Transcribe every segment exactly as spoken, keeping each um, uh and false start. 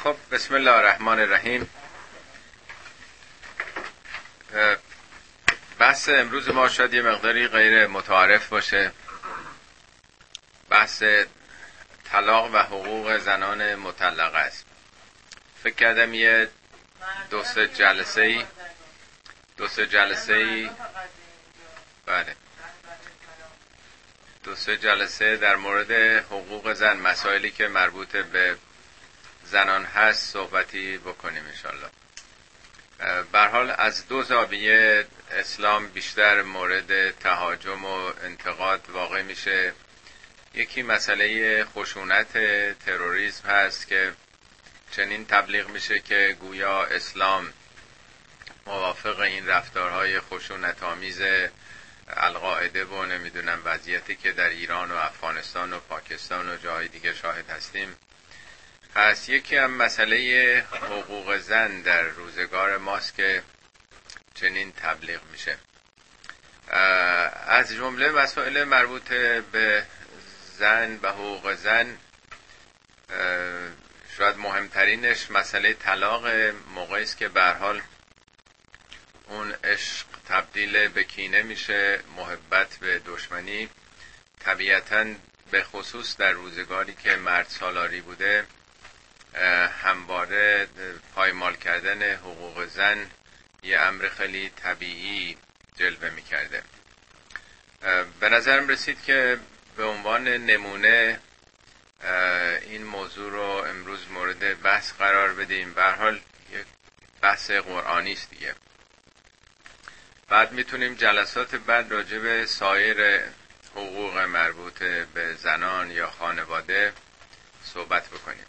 خب بسم الله الرحمن الرحیم. بحث امروز ما شاید یه مقداری غیر متعارف باشه. بحث طلاق و حقوق زنان مطلقه است. فکر کردم یه دو سه جلسه ای دو سه جلسه ای بله دو سه جلسه در مورد حقوق زن، مسائلی که مربوط به زنان هست صحبتی بکنیم انشالله. به هر حال از دو زاویه اسلام بیشتر مورد تهاجم و انتقاد واقع میشه. یکی مسئله خشونت تروریسم هست که چنین تبلیغ میشه که گویا اسلام موافق این رفتارهای خشونت آمیز القاعده و نمیدونم وضعیتی که در ایران و افغانستان و پاکستان و جای دیگه شاهد هستیم هست. یکی هم مسئله حقوق زن در روزگار ماست که چنین تبلیغ میشه. از جمله مسائل مربوط به زن و حقوق زن شاید مهمترینش مسئله طلاق موقعی است که به هر حال اون عشق تبدیل به کینه میشه، محبت به دشمنی. طبیعتاً به خصوص در روزگاری که مرد سالاری بوده همواره پایمال کردن حقوق زن یه امر خیلی طبیعی جلوه میکرده. به نظرم رسید که به عنوان نمونه این موضوع رو امروز مورد بحث قرار بدیم. به هر حال یک بحث قرآنی است دیگه. بعد میتونیم جلسات بعد راجع به سایر حقوق مربوط به زنان یا خانواده صحبت بکنیم.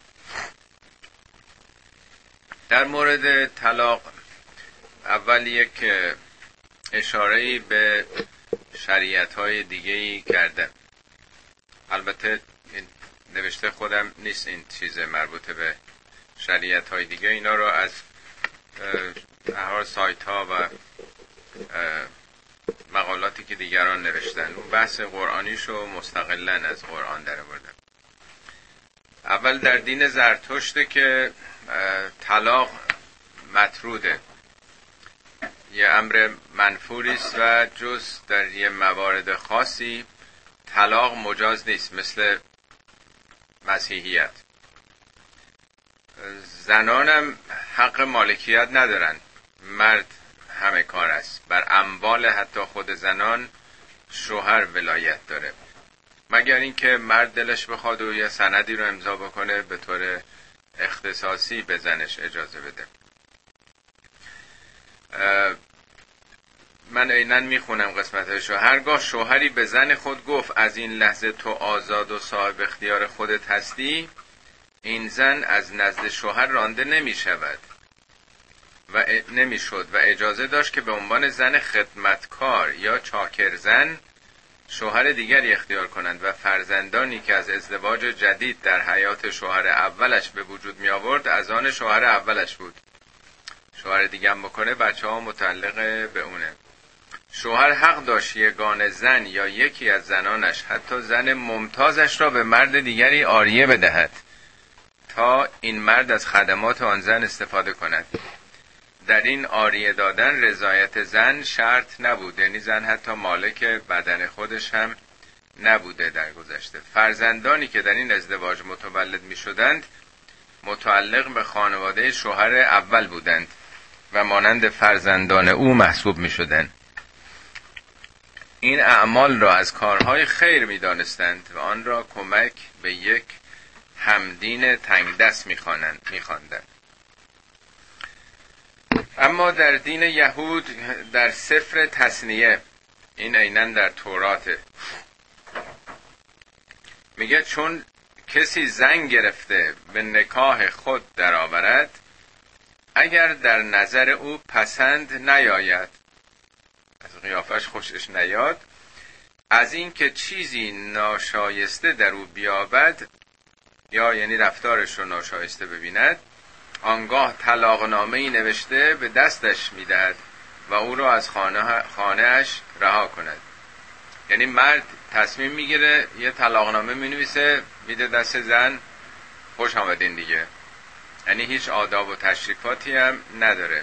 در مورد طلاق اول یک اشاره‌ای به شریعت‌های دیگه‌ای کردم. البته این نوشته خودم نیست، این چیز مربوط به شریعت‌های دیگه، اینا رو از هر سایت‌ها و مقالاتی که دیگران نوشتن. اون بحث قرآنیشو مستقلاً از قرآن در آوردم. اول در دین زرتشته که طلاق مطروده، یه امر منفوری است و جز در یه موارد خاصی طلاق مجاز نیست، مثل مسیحیت. زنانم حق مالکیت ندارن، مرد همه کار است. بر اموال حتی خود زنان شوهر ولایت داره، مگر اینکه مرد دلش بخواد و یه سندی رو امضا بکنه به طور اختصاصی به زنش اجازه بده. من عیناً میخونم قسمتشو. هرگاه شوهری به زن خود گفت از این لحظه تو آزاد و صاحب اختیار خودت هستی، این زن از نزد شوهر رانده نمی شود و نمی شد و اجازه داشت که به عنوان زن خدمتکار یا چاکر زن شوهر دیگری اختیار کنند و فرزندانی که از ازدواج جدید در حیات شوهر اولش به وجود می آورد از آن شوهر اولش بود. شوهر دیگه هم بکنه بچه ها متعلق به اونه. شوهر حق داشت یگان زن یا یکی از زنانش، حتی زن ممتازش را به مرد دیگری عاریه بدهد تا این مرد از خدمات آن زن استفاده کند. در این عاریه دادن رضایت زن شرط نبود، یعنی زن حتی مالک بدن خودش هم نبوده در گذشته. فرزندانی که در این ازدواج متولد می شدند متعلق به خانواده شوهر اول بودند و مانند فرزندان او محسوب می شدند. این اعمال را از کارهای خیر می دانستند و آن را کمک به یک همدین تنگ دست می خواندند. اما در دین یهود در سفر تثنیه، این عیناً در توراته، میگه چون کسی زن گرفته به نکاح خود درآورد، اگر در نظر او پسند نیاید، از قیافش خوشش نیاد، از این که چیزی ناشایسته در او بیابد، یا یعنی رفتارش رو ناشایسته ببیند، آنگاه طلاقنامه‌ای نوشته به دستش میدهد و او را از خانه خانه‌اش رها کند. یعنی مرد تصمیم میگیره یه طلاقنامه مینویسه میده دست زن، خوش آمدین دیگه، یعنی هیچ آداب و تشریفاتی هم نداره.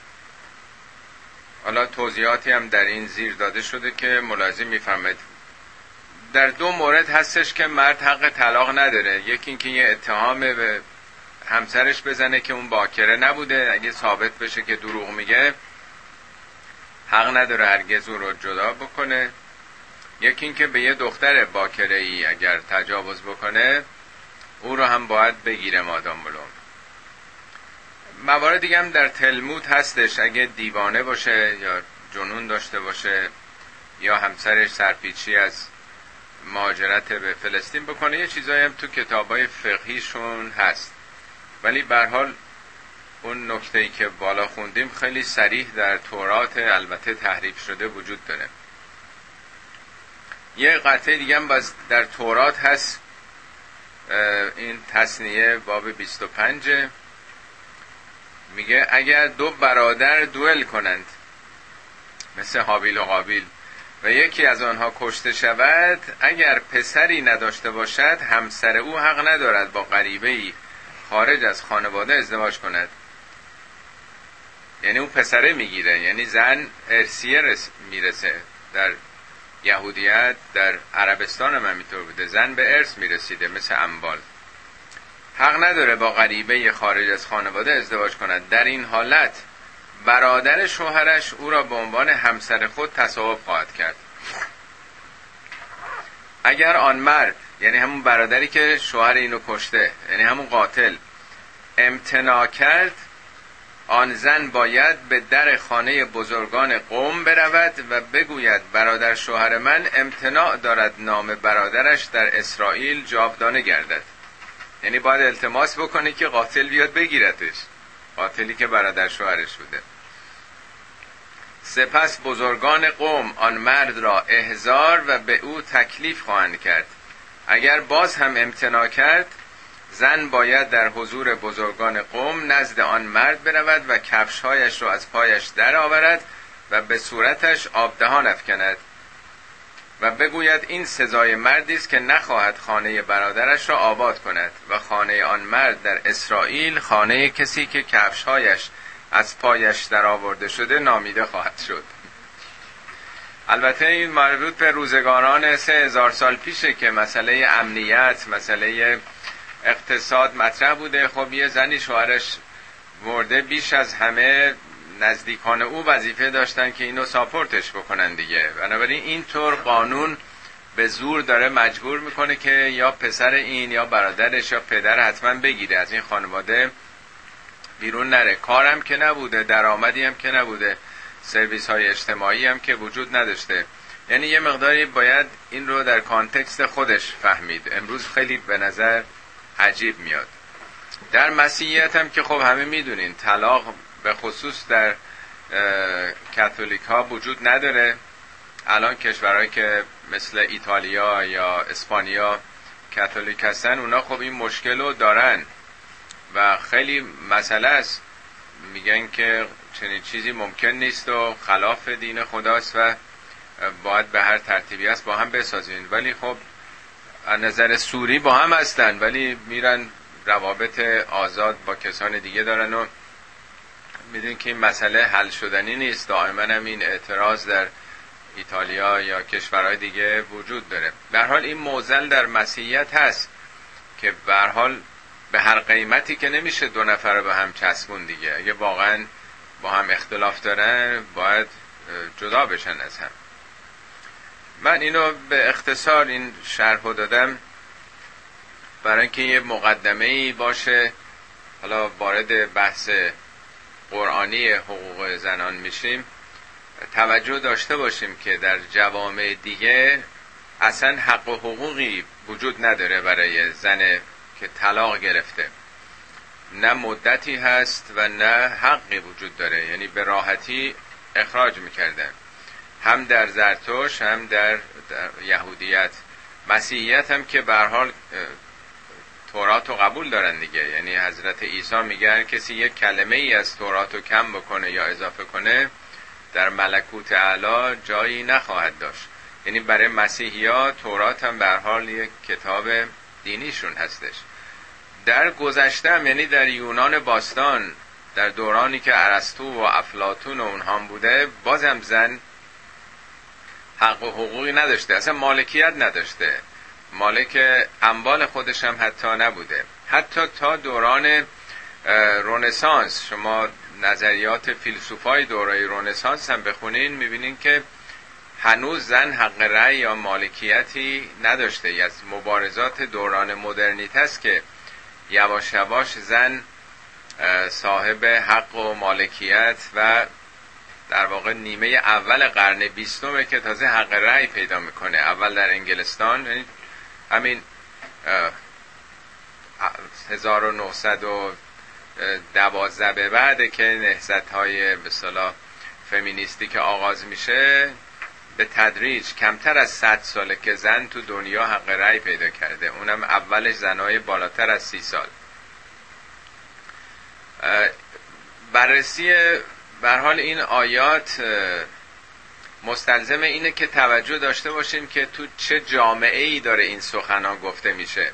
حالا توضیحاتی هم در این زیر داده شده که ملاحظه میفهمید. در دو مورد هستش که مرد حق طلاق نداره. یکی اینکه یه اتهام به همسرش بزنه که اون باکره نبوده، اگه ثابت بشه که دروغ میگه حق نداره هرگز او رو جدا بکنه. یکی اینکه به یه دختر باکره ای اگر تجاوز بکنه او رو هم باید بگیره مادام بلوم. موارد دیگه هم در تلمود هستش، اگه دیوانه باشه یا جنون داشته باشه یا همسرش سرپیچی از مهاجرت به فلسطین بکنه، یه چیزایی هم تو کتابای فقهیشون هست. ولی به هر حال اون نکته‌ای که بالا خوندیم خیلی صریح در تورات البته تحریف شده وجود داره. یه قطعه دیگه هم باز در تورات هست، این تثنیه باب بیست و پنج، میگه اگر دو برادر دوئل کنند مثل هابیل و قابیل و یکی از آنها کشته شود، اگر پسری نداشته باشد همسر او حق ندارد با غریبه‌ای خارج از خانواده ازدواج کند. یعنی اون پسره میگیره، یعنی زن ارثیه رس میرسه. در یهودیت در عربستان هم همینطور بوده، زن به ارث میرسیده مثل انبال. حق نداره با غریبه خارج از خانواده ازدواج کند. در این حالت برادر شوهرش او را به عنوان همسر خود تصاحب خواهد کرد. اگر آن مرد، یعنی همون برادری که شوهر اینو کشته، یعنی همون قاتل، امتناع کرد، آن زن باید به در خانه بزرگان قوم برود و بگوید برادر شوهر من امتناع دارد نام برادرش در اسرائیل جاودانه گردد. یعنی باید التماس بکنه که قاتل بیاد بگیرتش، قاتلی که برادر شوهرش بوده. سپس بزرگان قوم آن مرد را احضار و به او تکلیف خواهند کرد. اگر باز هم امتناع کرد، زن باید در حضور بزرگان قوم نزد آن مرد برود و کفشهایش را از پایش در آورد و به صورتش آب دهان افکند و بگوید این سزای مردی است که نخواهد خانه برادرش را آباد کند و خانه آن مرد در اسرائیل خانه کسی که کفشهایش از پایش در آورده شده نامیده خواهد شد. البته این مربوط به روزگاران سه هزار سال پیشه که مسئله امنیت، مسئله اقتصاد مطرح بوده. خب یه زنی شوهرش مرده، بیش از همه نزدیکان او وظیفه داشتن که اینو ساپورتش بکنن دیگه. بنابراین اینطور قانون به زور داره مجبور میکنه که یا پسر این یا برادرش یا پدر حتما بگیره، از این خانواده بیرون نره. کارم که نبوده، درآمدی هم که نبوده، سرویس های اجتماعی هم که وجود نداشته. یعنی یه مقداری باید این رو در کانتکست خودش فهمید. امروز خیلی به نظر عجیب میاد. در مسیحیت هم که خب همه میدونین طلاق به خصوص در کاتولیک ها وجود نداره. الان کشورهایی که مثل ایتالیا یا اسپانیا کاتولیک هستن، اونا خب این مشکل رو دارن و خیلی مسئله است. میگن که چنین چیزی ممکن نیست و خلاف دین خداست و باید به هر ترتیبی است با هم بسازین. ولی خب از نظر سوری با هم هستن، ولی میرن روابط آزاد با کسان دیگه دارن و میدونین که این مسئله حل شدنی نیست. دائما هم این اعتراض در ایتالیا یا کشورهای دیگه وجود داره. به هر حال این معضل در مسیحیت هست که به هر حال به هر قیمتی که نمیشه دو نفر به هم چسبون دیگه. اگه واقعا با هم اختلاف دارن باید جدا بشن از هم. من اینو به اختصار این شرحو دادم برای اینکه یه مقدمه‌ای باشه. حالا وارد بحث قرآنی حقوق زنان میشیم، توجه داشته باشیم که در جوامع دیگه اصلا حق و حقوقی وجود نداره برای زن که طلاق گرفته. نه مدتی هست و نه حقی وجود داره، یعنی به راحتی اخراج میکردن، هم در زرتشت هم در, در یهودیت. مسیحیت هم که به هر حال تورات رو قبول دارن دیگه، یعنی حضرت عیسی میگن کسی یک کلمه ای از تورات رو کم بکنه یا اضافه کنه در ملکوت اعلی جایی نخواهد داشت. یعنی برای مسیحی ها تورات هم به هر حال یک کتاب دینیشون هستش. در گذشته، یعنی در یونان باستان، در دورانی که ارسطو و افلاطون و اونها بوده، بازم زن حق و حقوقی نداشته، اصلا مالکیت نداشته، مالک اموال خودش هم حتی نبوده. حتی تا دوران رنسانس، شما نظریات فیلسوفای دوره رنسانس هم بخونین میبینین که هنوز زن حق رأی یا مالکیتی نداشته. از مبارزات دوران مدرنیته است که یواش یواش زن صاحب حق و مالکیت و در واقع نیمه اول قرن بیستمه که تازه حق رأی پیدا میکنه. اول در انگلستان، یعنی همین هزار و نهصد و دوازده به بعد که نهضت‌های به اصطلاح فمینیستی که آغاز میشه، به تدریج کمتر از صد ساله که زن تو دنیا حق رأی پیدا کرده، اونم اولش زنای بالاتر از سی سال. بررسی به هر حال این آیات مستلزم اینه که توجه داشته باشیم که تو چه جامعه‌ای داره این سخنان گفته میشه.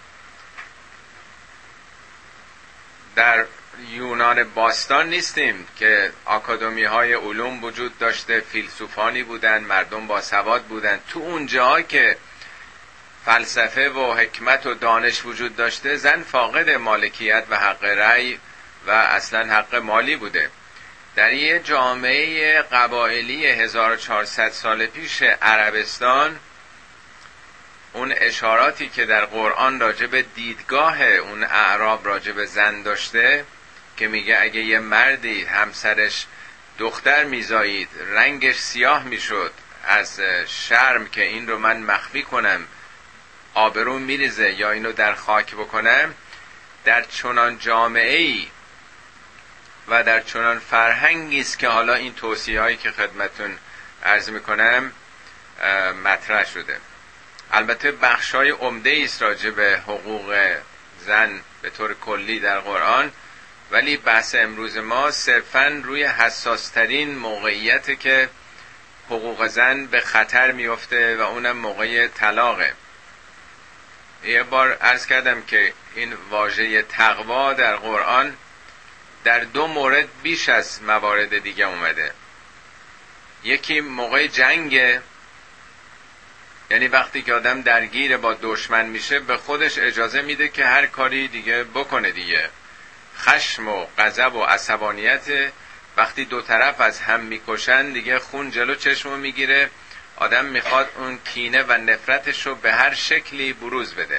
در یونان باستان نیستیم که آکادمی های علوم وجود داشته، فیلسوفانی بودن، مردم با سواد بودن. تو اون جاها که فلسفه و حکمت و دانش وجود داشته، زن فاقد مالکیت و حق رأی و اصلا حق مالی بوده. در یه جامعه قبایلی هزار و چهارصد سال پیش عربستان، اون اشاراتی که در قرآن راجع به دیدگاه اون اعراب راجع به زن داشته که میگه اگه یه مردی همسرش دختر میزایید، رنگش سیاه میشد از شرم که این رو من مخفی کنم، آبرو میریزه یا اینو در خاک بکنم، در چنان جامعه‌ای و در چنان فرهنگی است که حالا این توصیه هایی که خدمتون عرض میکنم مطرح شده. البته بخشای عمده است راجع به حقوق زن به طور کلی در قرآن، ولی بحث امروز ما صرفاً روی حساسترین موقعیت که حقوق زن به خطر میفته و اونم موقع طلاقه. یه بار عرض کردم که این واژه تقوا در قرآن در دو مورد بیش از موارد دیگه اومده. یکی موقع جنگه، یعنی وقتی که آدم درگیر با دشمن میشه به خودش اجازه میده که هر کاری دیگه بکنه دیگه. خشم و غضب و عصبانیت وقتی دو طرف از هم میکشن دیگه خون جلو چشمو میگیره، آدم میخواد اون کینه و نفرتشو به هر شکلی بروز بده.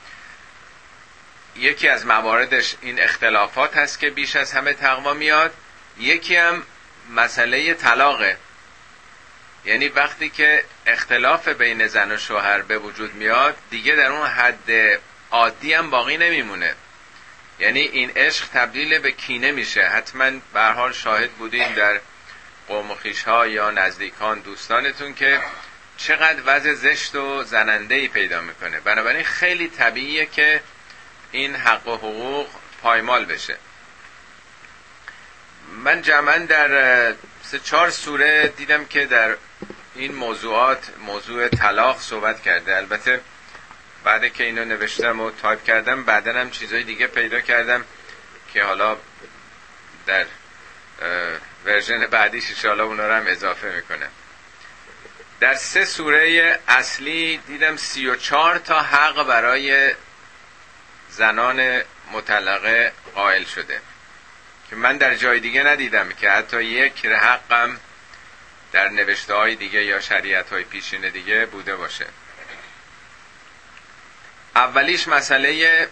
یکی از مواردش این اختلافات هست که بیش از همه تقوا میاد. یکی هم مسئله طلاقه، یعنی وقتی که اختلاف بین زن و شوهر به وجود میاد دیگه در اون حد عادی هم باقی نمیمونه، یعنی این عشق تبدیل به کینه میشه. حتما به هر حال شاهد بودین در قوم و خویش‌ها یا نزدیکان دوستانتون که چقدر وضع زشت و زننده‌ای پیدا میکنه. بنابراین خیلی طبیعیه که این حق و حقوق پایمال بشه. من جمعاً در سه چهار سوره دیدم که در این موضوعات موضوع طلاق صحبت کرده. البته بعد که اینو نوشتم و تایپ کردم بعدن هم چیزای دیگه پیدا کردم که حالا در ورژن بعدیش انشاءالله اونا رو هم اضافه میکنم. در سه سوره اصلی دیدم سی و چهار تا حق برای زنان مطلقه قائل شده که من در جای دیگه ندیدم که حتی یک حقم در نوشته های دیگه یا شریعت های پیشین دیگه بوده باشه. اولیش مسئله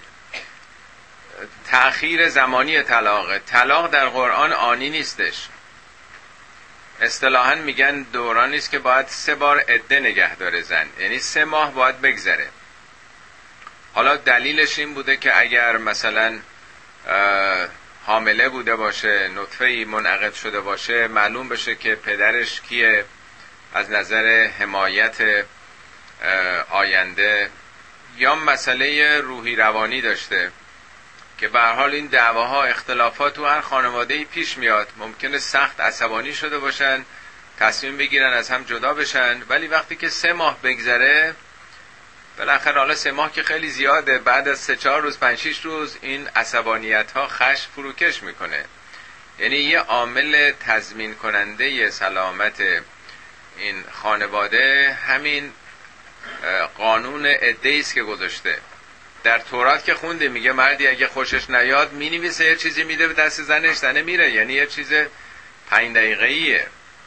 تأخیر زمانی طلاق. طلاق در قرآن آنی نیستش. اصطلاحاً میگن دورانی است که باید سه بار عده نگه داره زن، یعنی سه ماه باید بگذره. حالا دلیلش این بوده که اگر مثلا حامله بوده باشه، نطفه‌ای منعقد شده باشه، معلوم بشه که پدرش کیه از نظر حمایت آینده، یا مسئله روحی روانی داشته که به هر حال این دعواها اختلافات تو هر خانواده‌ای پیش میاد. ممکنه سخت عصبانی شده باشن، تصمیم بگیرن از هم جدا بشن، ولی وقتی که سه ماه بگذره بالاخره حالا سه ماه که خیلی زیاده، بعد از سه چهار روز پنج شیش روز این عصبانیت ها خشم فروکش میکنه. یعنی یه عامل تضمین کننده سلامت این خانواده همین قانون عده‌ای است که گذاشته. در تورات که خونده میگه مردی اگه خوشش نیاد مینویسه یه چیزی میده به دست زنش، زنه میره، یعنی یه چیز پنج دقیقه‌ایه.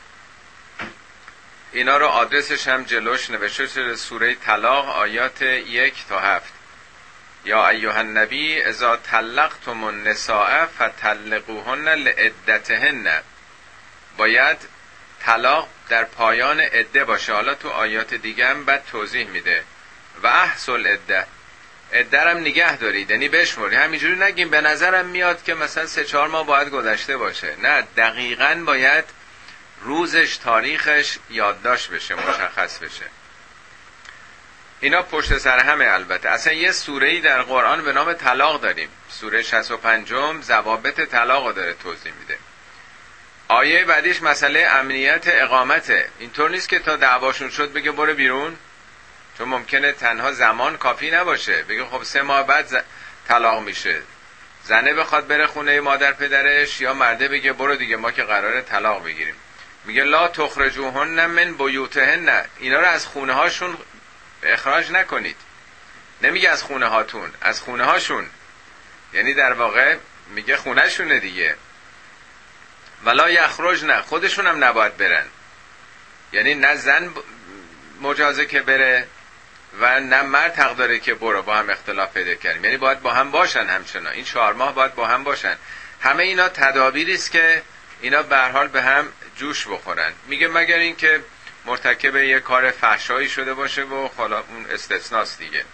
اینا رو آدرسش هم جلوش نوشته شده، سوره طلاق آیات یک تا هفت. یا ایها النبی اذا طلقتم النساء فطلقوهن لعدتهن. باید طلاق در پایان عده باشه. حالا تو آیات دیگه هم بعد توضیح میده و احصل عده، عده هم نگه دارید، یعنی بشماری. همینجوری نگیم به نظرم میاد که مثلا سه چهار ماه باید گذشته باشه، نه، دقیقاً باید روزش تاریخش یادداشت بشه، مشخص بشه. اینا پشت سر همه. البته اصلا یه سوره‌ای در قرآن به نام طلاق داریم، سوره شصت و پنج ضوابط طلاق رو داره توضیح میده. آیه بعدیش مسئله امنیت اقامته. اینطور نیست که تا دعواشون شد بگه برو بیرون، چون ممکنه تنها زمان کافی نباشه. بگه خب سه ماه بعد ز... طلاق میشه، زنه بخواد بره خونه مادر پدرش یا مرده بگه برو دیگه ما که قراره طلاق بگیریم. میگه لا تخرجوهن من بیوتهن، اینا رو از خونه هاشون اخراج نکنید. نمیگه از خونه هاتون، از خونه هاشون، یعنی در واقع میگه خونه شونه دیگه. ولا یخرجن، خودشون هم نباید برن، یعنی نه زن مجازه که بره و نه مرد حق داره که برو، با هم اختلاف پیدا کردیم، یعنی باید با هم باشن همچنان. این چهار ماه باید با هم باشن. همه اینا تدابیری است که اینا به هر حال به هم جوش بخورن. میگه مگر این که مرتکب یه کار فحشایی شده باشه و حالا اون استثناست دیگه.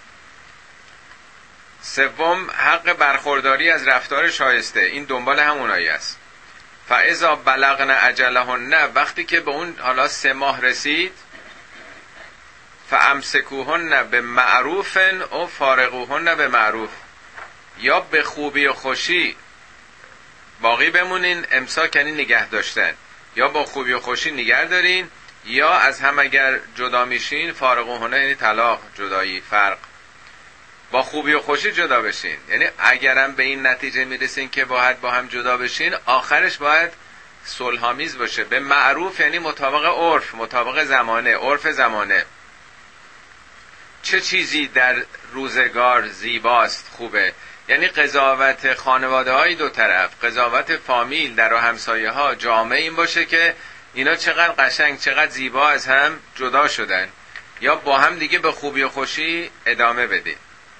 سوم، حق برخورداری از رفتار شایسته. این دنبال همونایی است. فاذا بلغن اجلهن، وقتی که به اون حالا سه ماه رسید، فامسکوهن به معروف او فارقوهن به معروف، یا به خوبی و خوشی باقی بمونین، امساک یعنی نگه داشتن، یا با خوبی و خوشی نگه دارین، یا از هم اگر جدا میشین فارقوهن یعنی طلاق، جدایی، فرق. با خوبی و خوشی جدا بشین، یعنی اگرم به این نتیجه میرسین که باید با هم جدا بشین، آخرش باید صلح‌آمیز باشه. به معروف یعنی مطابق عرف، مطابق زمانه، عرف زمانه. چه چیزی در روزگار زیباست، خوبه؟ یعنی قضاوت خانواده های دو طرف، قضاوت فامیل، در و همسایه ها، جامعه این باشه که اینا چقدر قشنگ، چقدر زیبا از هم جدا شدن، یا با هم دیگه به خوبی و خوشی ادامه بدید.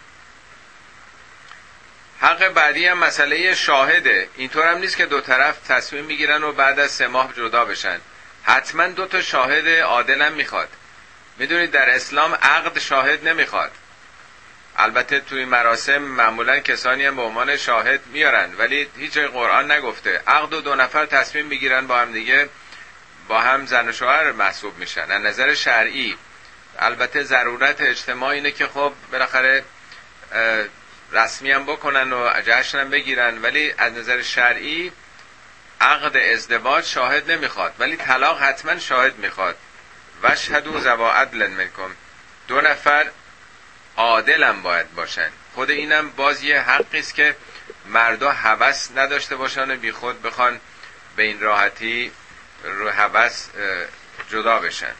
حق بعدی هم مسئله شاهده. اینطور هم نیست که دو طرف تصمیم میگیرن و بعد از سه ماه جدا بشن. حتما دو تا شاهد عادل هم میخواد. میدونید در اسلام عقد شاهد نمیخواد. البته توی مراسم معمولا کسانی هم به عنوان شاهد میارن، ولی هیچ جای قرآن نگفته. عقد و دو نفر تصمیم میگیرن با هم دیگه، با هم زن و شوهر محسوب میشن. از نظر شرعی البته ضرورت اجتماعی اینه که خب بالاخره رسمی هم بکنن و جشن هم بگیرن، ولی از نظر شرعی عقد ازدواج شاهد نمیخواد، ولی طلاق حتما شاهد میخواد. واشهدوا ذوی عدل منکم، دو نفر عادل هم باید باشن. خود اینم باز یه حقی است که مردا هوس نداشته باشن و بی خود بخوان به این راحتی رو هوس جدا بشن.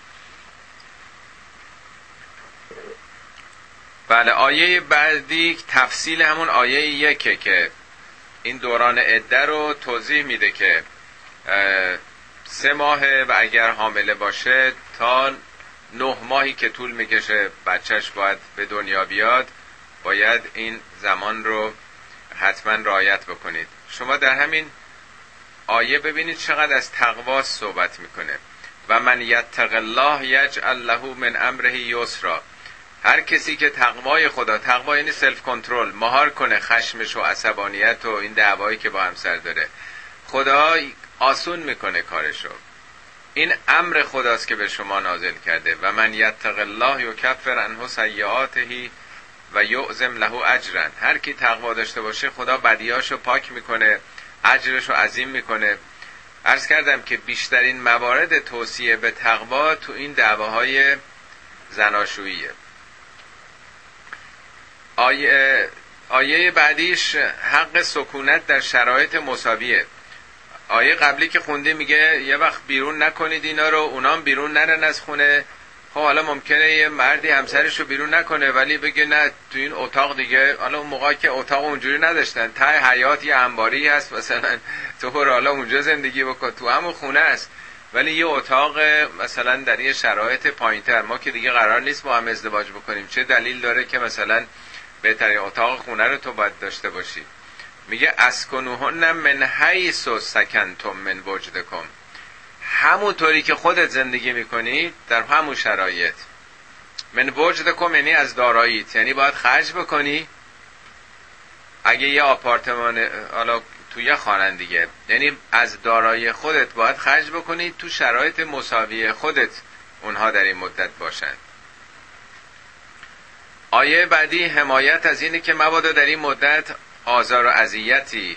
بله، آیه بعدی تفصیل همون آیه یکه که این دوران عده رو توضیح میده که سه ماهه و اگر حامله باشه تا نه ماهی که طول میکشه بچهش باید به دنیا بیاد، باید این زمان رو حتما رعایت بکنید. شما در همین آیه ببینید چقدر از تقوا صحبت میکنه. و من یتق الله یجعل له من امره یسرا. هر کسی که تقوای خدا، تقوا یعنی سلف کنترل، مهار کنه خشمش و عصبانیت و این دعوایی که با همسر داره، خدا آسون میکنه کارشو. این امر خداست که به شما نازل کرده. و من یتق الله یکفر عنه سیئاته و یعظم له اجرا. هر کی تقوا داشته باشه خدا بدیاشو پاک میکنه، اجرشو عظیم میکنه. عرض کردم که بیشترین موارد توصیه به تقوا تو این دعواهای زناشوییه. آیه آیه بعدیش حق سکونت در شرایط مساویه. آیه قبلی که خوندی میگه یه وقت بیرون نکنید اینا رو، اونام بیرون نرن از خونه. خب حالا ممکنه یه مردی همسرش رو بیرون نکنه ولی بگه نه تو این اتاق دیگه، حالا اون موقع که اتاق اونجوری نداشتن، ته حیات یه انباری هست مثلا، تو برو حالا اونجا زندگی بکن، تو همون خونه است ولی یه اتاق مثلا در یه شرایط پایینتر. ما که دیگه قرار نیست با هم ازدواج بکنیم، چه دلیل داره که مثلا بهترین اتاق خونه رو تو باید داشته باشی؟ میگه اسکنوهن من حیث سکنتم من وجدکم، همونطوری که خودت زندگی میکنی در همون شرایط. من وجدکم یعنی از داراییت، یعنی باید خرج بکنی. اگه یه آپارتمان، حالا تو یه خانه دیگه، یعنی از دارایی خودت باید خرج بکنی، تو شرایط مساوی خودت اونها در این مدت باشن. آیه بعدی حمایت از اینه که مبادا در این مدت آزار و اذیتی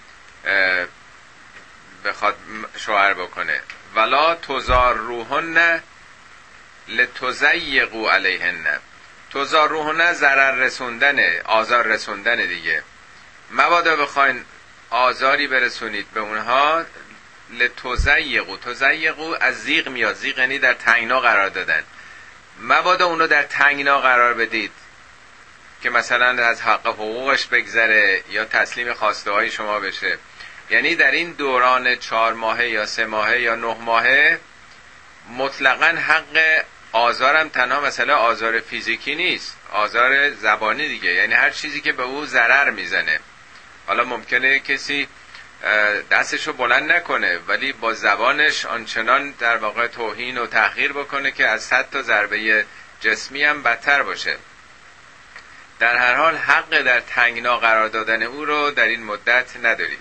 بخواد شوهر بکنه. ولا تضاروهن لتضیقوا علیهن. تضاروهن ضرر رسوندن، آزار رسوندن دیگه. مبادا بخواین آزاری برسونید به اونها. لتضیقوا، تضیقوا از زیغ میاد، زیغ یعنی در تنگنا قرار دادن. مبادا اونو در تنگنا قرار بدید که مثلا از حق حقوقش بگذره یا تسلیم خواسته های شما بشه. یعنی در این دوران چهار ماهه یا سه ماهه یا نه ماهه مطلقاً حق آزارم تنها مثلا آزار فیزیکی نیست، آزار زبانی دیگه، یعنی هر چیزی که به او ضرر میزنه. حالا ممکنه کسی دستشو بلند نکنه ولی با زبانش آنچنان در واقع توهین و تحقیر بکنه که از صد تا ضربه جسمی هم بدتر باشه. در هر حال حق در تنگنا قرار دادن او رو در این مدت نداری.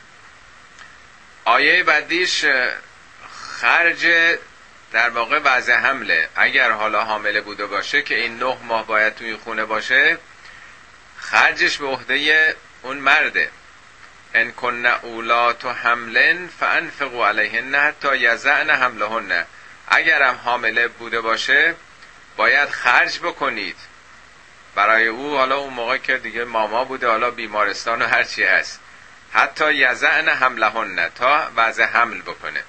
آیه بعدیش خرج در واقع وضع حمله. اگر حالا حامله بوده باشه که این نه ماه باید توی خونه باشه، خرجش به عهده اون مرده. ان کن اولات حملن فانفقوا علیهن حتی یضعن حملهن. اگر هم حامله بوده باشه باید خرج بکنید برای او، حالا اون موقع که دیگه ماما بوده، حالا بیمارستان و هر چی هست، حتی یضعن حملهن، تا وضع حمل بکنه.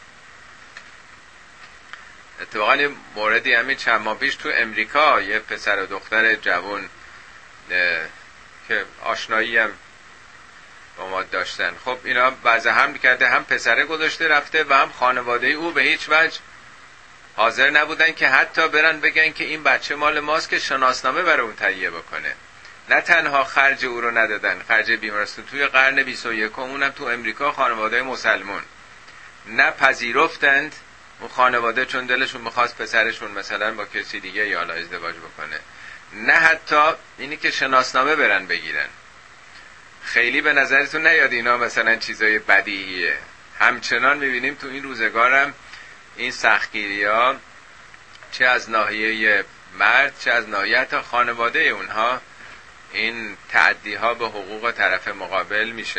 اتفاقا موردی همین چند ماه پیش تو امریکا یه پسر و دختر جوان که آشنایی هم با ما داشتن، خب اینا وضع حمل کرده، هم پسره گذاشته رفته و هم خانواده او به هیچ وجه حاضر نبودن که حتی برن بگن که این بچه مال ماست که شناسنامه برای اون تهیه بکنه. نه تنها خرج او رو ندادن، خرج بیمارستان توی قرن بیست و یکم، اونم تو امریکا خانواده مسلمون، نه پذیرفتند اون خانواده چون دلشون میخواست پسرشون مثلا با کسی دیگه یا ازدواج بکنه، نه حتی اینی که شناسنامه برن بگیرن. خیلی به نظرتون نیاد اینا مثلا چیزای بدیهیه؟ همچنان میبینیم تو این روزگارم این سختگیری ها، چه از ناحیه مرد چه از ناحیه حتی خانواده اونها، این تعدی ها به حقوق طرف مقابل میشه.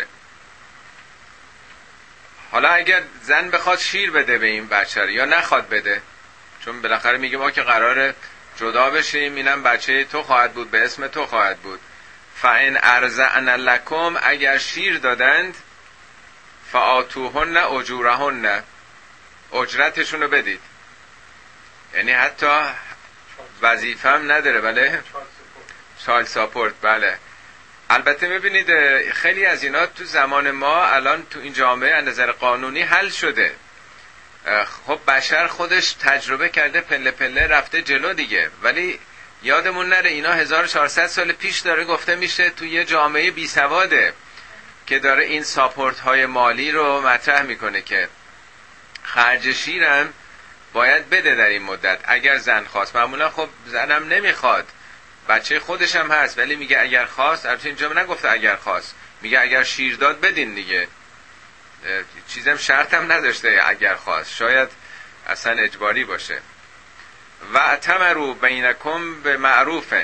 حالا اگر زن بخواد شیر بده به این بچه یا نخواد بده، چون بالاخره میگه ما که قراره جدا بشیم، اینم بچه تو خواهد بود، به اسم تو خواهد بود. فَإِنْ أَرْضَعْنَ لَكُمْ، اگر شیر دادند، فَآتُوهُنَّ أُجُورَهُنَّ، اجرتشون رو بدید. یعنی حتی وظیفه هم نداره، بله، چایلد ساپورت، بله. البته میبینید خیلی از اینا تو زمان ما الان تو این جامعه از نظر قانونی حل شده. خب بشر خودش تجربه کرده، پله پله رفته جلو دیگه، ولی یادمون نره اینا هزار و چهارصد سال پیش داره گفته میشه تو یه جامعه بی سواده که داره این ساپورت های مالی رو مطرح میکنه که خرج شیرم باید بده در این مدت اگر زن خواست. معمولا خب زنم نمیخواد، بچه خودش هم هست، ولی میگه اگر خواست. البته اینجا نگفته اگر خواست، میگه اگر شیر داد بدین دیگه، چیزم شرط هم نداشته اگر خواست، شاید اصلا اجباری باشه. و اتمروا بینکم به معروفن،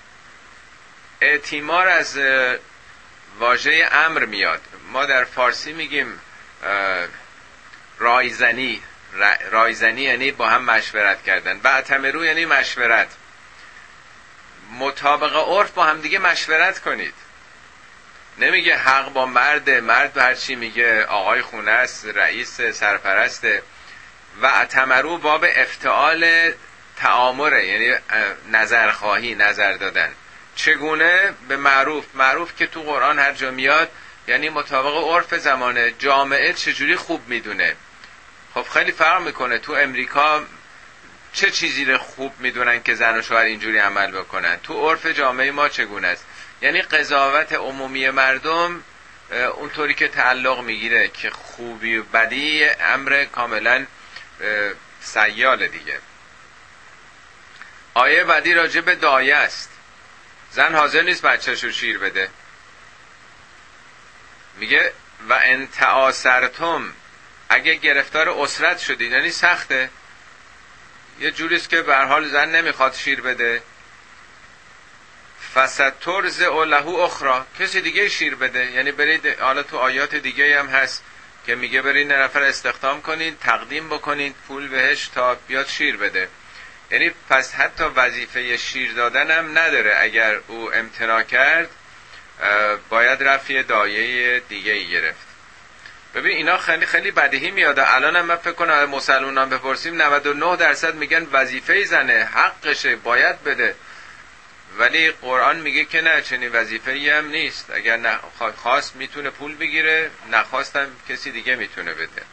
اعتمار از واژه امر میاد. ما در فارسی میگیم رایزنی، رایزنی یعنی با هم مشورت کردن، و اتمروا یعنی مشورت. مطابق عرف با هم دیگه مشورت کنید. نمیگه حق با مرد، مرد هر چی میگه آقای خونه است، رئیس، سرپرسته. و اتمرو باب افتعال تعامره، یعنی نظرخواهی، نظر دادن. چگونه؟ به معروف. معروف که تو قرآن هر جا میاد یعنی مطابق عرف زمانه. جامعه چجوری خوب میدونه؟ خب خیلی فرق میکنه. تو امریکا چه چیزی رو خوب میدونن که زن و شوهر اینجوری عمل بکنن؟ تو عرف جامعه ما چگونه است؟ یعنی قضاوت عمومی مردم اونطوری که تعلق میگیره که خوبی و بدی امر کاملا سیال دیگه. آیه بعدی راجع به دایه است. زن حاضر نیست بچه‌شو شیر بده. میگه و ان تعاسرتم، اگه گرفتار اسرت شدید، یعنی سخته، یه جوریست که به هر حال زن نمیخواد شیر بده، فسترضع له اخرى، کسی دیگه شیر بده. یعنی برید، حالا تو آیات دیگه هم هست که میگه برید نفر استخدام کنید، تقدیم بکنید پول بهش تا بیاد شیر بده. یعنی پس حتی وظیفه شیر دادن هم نداره. اگر او امتناع کرد باید رفع دایه دیگه ای گرفت. ببین اینا خیلی خیلی بدیهی میاده. الان هم من فکر کنم مسلمانان بپرسیم نود و نه درصد میگن وظیفه زنه، حقشه، باید بده. ولی قرآن میگه که نه، چنین وظیفه‌ای هم نیست. اگر خواست میتونه پول بگیره، نخواستم کسی دیگه میتونه بده.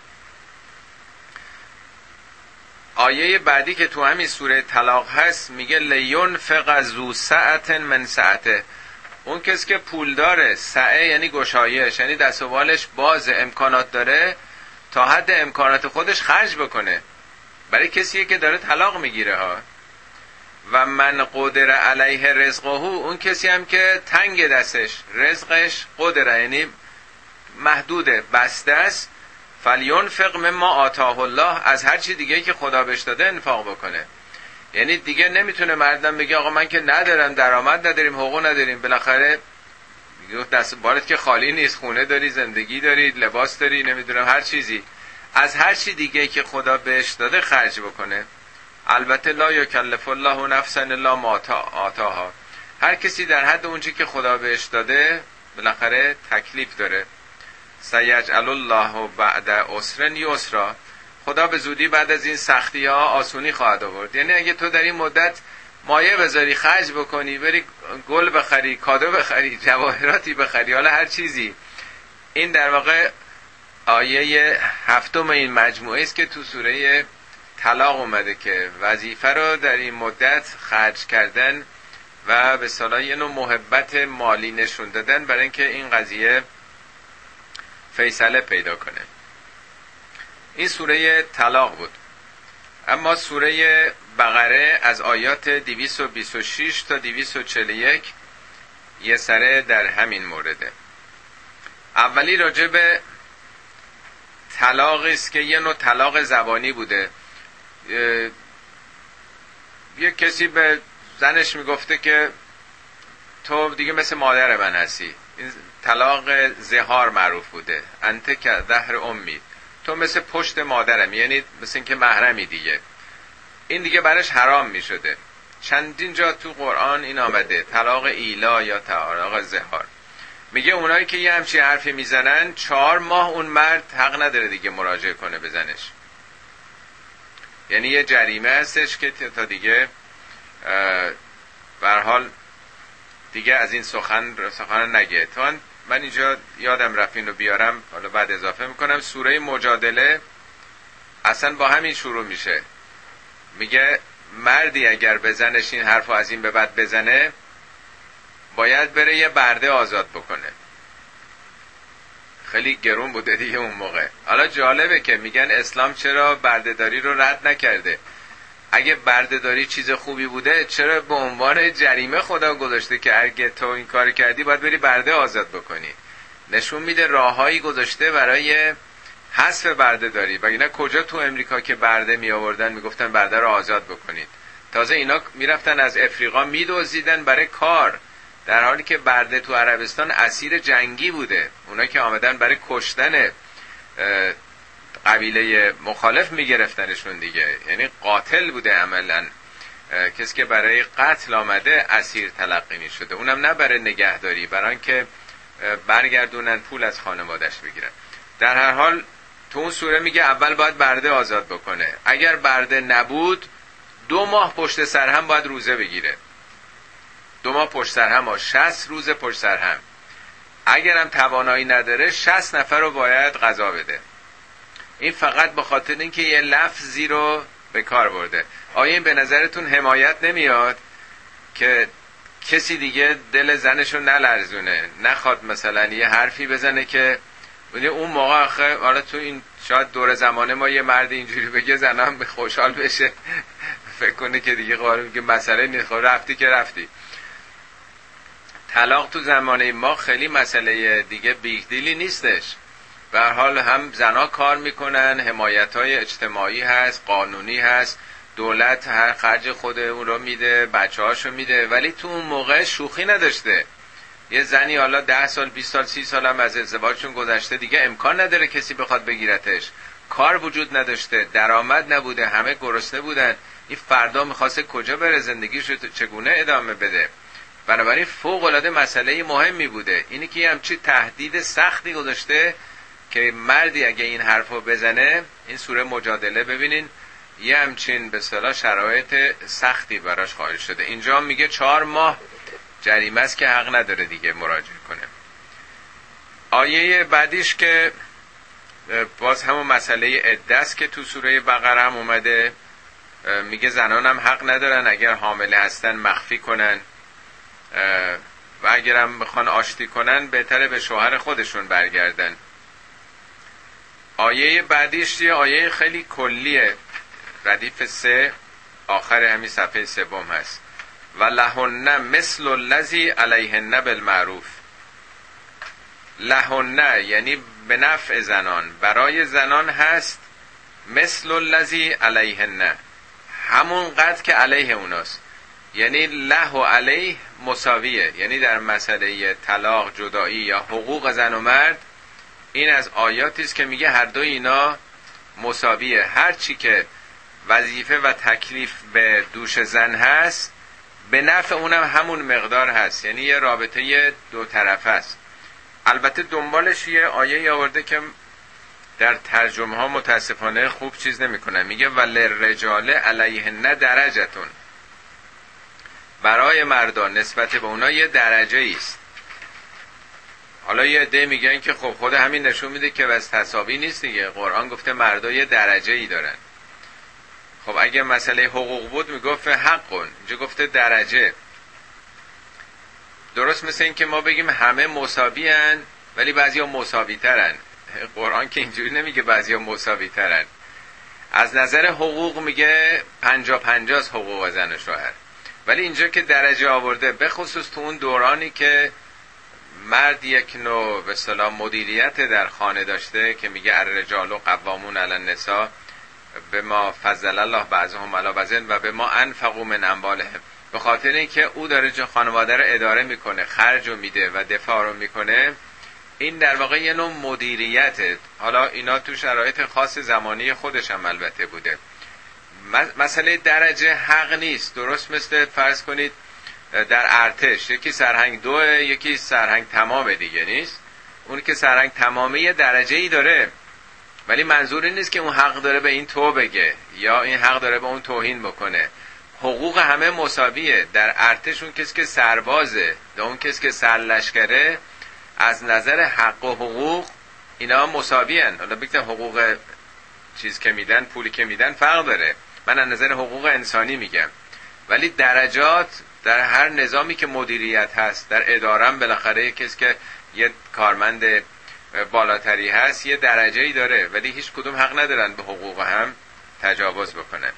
آیه بعدی که تو همین سوره طلاق هست میگه لینفق ذو سعة من سعته. اون کسی که پول داره، سعه یعنی گشایش، یعنی دست و بالش باز، امکانات داره، تا حد امکانات خودش خرج بکنه. برای کسی که داره طلاق میگیره ها. و من قدر علیه رزقه، اون کسی هم که تنگ دستش، رزقش قدره یعنی محدوده، بسته است، فلینفق مما آتاه الله، از هر چی دیگه که خدا بهش داده انفاق بکنه. یعنی دیگه نمیتونه مردم بگه آقا من که ندارم، درآمد نداریم، حقوق نداریم. بالاخره دست بالت که خالی نیست، خونه داری، زندگی داری، لباس داری، نمیدونم هر چیزی، از هر چی دیگه که خدا بهش داده خرج بکنه. البته لا یکلف الله نفسا الا ما آتاها، هر کسی در حد اونچه که خدا بهش داده بالاخره تکلیف داره. سیجعل الله بعد عسر یسرا، خدا به زودی بعد از این سختی ها آسونی خواهد آورد. یعنی اگه تو در این مدت مایه بذاری، خرج بکنی، بری گل بخری، کادو بخری، جواهراتی بخری، حالا هر چیزی، این در واقع آیه هفتم این مجموعه است که تو سوره طلاق اومده که وظیفه رو در این مدت خرج کردن و به اصطلاح یه نوع محبت مالی نشون دادن برای اینکه این قضیه فیصله پیدا کنه. این سوره طلاق بود. اما سوره بقره از آیات دویست و بیست و شش تا دویست و چهل و یک یه سره در همین مورده. اولی راجع به طلاقی است که یه نوع طلاق زبانی بوده. یه کسی به زنش میگفته که تو دیگه مثل مادر من هستی. این طلاق زهار معروف بوده. انت که دهر امی، تو مثل پشت مادرم، یعنی مثل این که محرمی دیگه. این دیگه برش حرام می شده. چندین جا تو قرآن این آمده، طلاق ایلا یا طلاق زهار. میگه اونایی که یه همچین حرفی میزنن چهار ماه اون مرد حق نداره دیگه مراجعه کنه به زنش. یعنی یه جریمه هستش که تا دیگه به هر حال دیگه از این سخن سخن نگه. تو من اینجا یادم رفت اینو بیارم، حالا بعد اضافه میکنم. سوره مجادله اصلا با همین شروع میشه. میگه مردی اگر به زنش این حرفو از این به بعد بزنه باید بره یه برده آزاد بکنه. خیلی گرون بوده دیگه اون موقع. حالا جالبه که میگن اسلام چرا بردهداری رو رد نکرده. اگه بردهداری چیز خوبی بوده چرا به عنوان جریمه خدا گذاشته که اگه تو این کار کردی باید بری برده آزاد بکنی. نشون میده راههایی گذاشته برای حذف بردهداری. وگرنه کجا تو امریکا که برده می آوردن میگفتن برده رو آزاد بکنید. تازه اینا میرفتن از افریقا میدزدیدن برای کار، در حالی که برده تو عربستان اسیر جنگی بوده. اونا که آمدن برای کشتن قبیله مخالف میگرفتنشون دیگه، یعنی قاتل بوده عملا. کسی که برای قتل آمده اسیر تلقی می شده، اونم نه برای نگهداری، برای اینکه برگردونن پول از خانوادش بگیرن. در هر حال تو اون سوره میگه اول باید برده آزاد بکنه. اگر برده نبود دو ماه پشت سر هم باید روزه بگیره، دو ماه پشت سر هم ها، شصت روز پشت سر هم. اگرم توانایی نداره شصت نفر رو باید غذا بده. این فقط به خاطر اینکه یه لفظی رو به کار برده. آیا این به نظرتون حمایت نمیاد که کسی دیگه دل زنشو نلرزونه، نخواد مثلا یه حرفی بزنه که اون موقع آخه حالا تو این شاید دور زمانه ما یه مرد اینجوری بگه زنم به خوشحال بشه، فکر کنه که دیگه قراره که مسئله نیست، رفتی که رفتی. طلاق تو زمانه ما خیلی مسئله دیگه بیگ دیلی نیستش. به هر حال هم زنا کار میکنن، حمایت‌های اجتماعی هست، قانونی هست، دولت هر خرج خود اون رو میده، بچه‌هاشو میده، ولی تو اون موقع شوخی نداشته. یه زنی حالا ده سال بیست سال سی سال هم از ازدواجشون گذشته، دیگه امکان نداره کسی بخواد بگیرتش، کار وجود نداشته، درآمد نبوده، همه گرسنه بودن، این فردا میخواسته کجا بره، زندگیشو چگونه ادامه بده. بنابراین فوق العاده مسئله مهمی بوده. اینی که همچی تهدید سختی گذاشته که مردی اگه این حرفو بزنه، این سوره مجادله ببینین یه همچین به اصطلاح شرایط سختی براش قائل شده. اینجا میگه چهار ماه جریمه است که حق نداره دیگه مراجعه کنه. آیه بعدیش که باز همون مسئله عده است که تو سوره بقره هم اومده، میگه زنان هم حق ندارن اگر حامله هستن مخفی کنن و اگرم میخوان آشتی کنن بهتره به شوهر خودشون برگردن. آیه بعدیش یه آیه خیلی کلیه، ردیف سه آخر همین صفحه سوم هست. و لهن مثل الذی علیهن بالمعروف. لهن یعنی به نفع زنان، برای زنان هست مثل الذی علیهن، همون قدر که علیه اوناست. یعنی له و علیه مساویه، یعنی در مسئله طلاق، جدایی یا حقوق زن و مرد، این از آیاتی است که میگه هر دو اینا مساویه. هر چی که وظیفه و تکلیف به دوش زن هست به نفع اونم همون مقدار هست، یعنی یه رابطه دو طرفه است. البته دنبالش یه آیه آورده که در ترجمه ها متاسفانه خوب چیز نمیکنه، میگه وللرجال علیهن درجتون، برای مردان نسبت به اونا یه درجه است. حالا یه عده میگن که خب خود همین نشون میده که واسه تساوی نیست دیگه، قرآن گفته مردا یه درجه ای دارن. خب اگه مسئله حقوق بود میگفت حقون، اینجا گفته درجه. درست مثل این که ما بگیم همه مساوی هن ولی بعضی ها مساوی ترن. قرآن که اینجوری نمیگه بعضی ها مساوی ترن. از نظر حقوق میگه پنجا پنجا حقوق زن و شوهر، ولی اینجا که درجه آورده به خصوص تو اون دورانی که مرد یک نوع به اصطلاح مدیریت در خانه داشته که میگه الرجال قوامون علی النساء به ما فضل الله بعضهم علی بعض و به ما انفقوا من اموالهم، به خاطر اینکه او داره جا خانواده رو اداره میکنه، خرج رو میده و دفاع رو میکنه، این در واقع یه نوع مدیریته. حالا اینا تو شرایط خاص زمانی خودش هم البته بوده. مسئله درجه حق نیست. درست مثل فرض کنید در ارتش یکی سرهنگ دوه یکی سرهنگ تمامه دیگه نیست. اون که سرهنگ تمامه یه درجه ای داره، ولی منظور این نیست که اون حق داره به این تو بگه یا این حق داره به اون توهین بکنه. حقوق همه مساویه. در ارتش اون کسی که سربازه و اون کسی که سرلشکره از نظر حق و حقوق اینا مساویان. حالا بگید حقوق چیز که میدن، پولی که میدن فرق داره، من از نظر حقوق انسانی میگم، ولی درجات در هر نظامی که مدیریت هست، در ادارم بالاخره کسی که یه کارمند بالاتری هست یه درجه‌ای داره، ولی هیچ کدوم حق ندارن به حقوق هم تجاوز بکنن.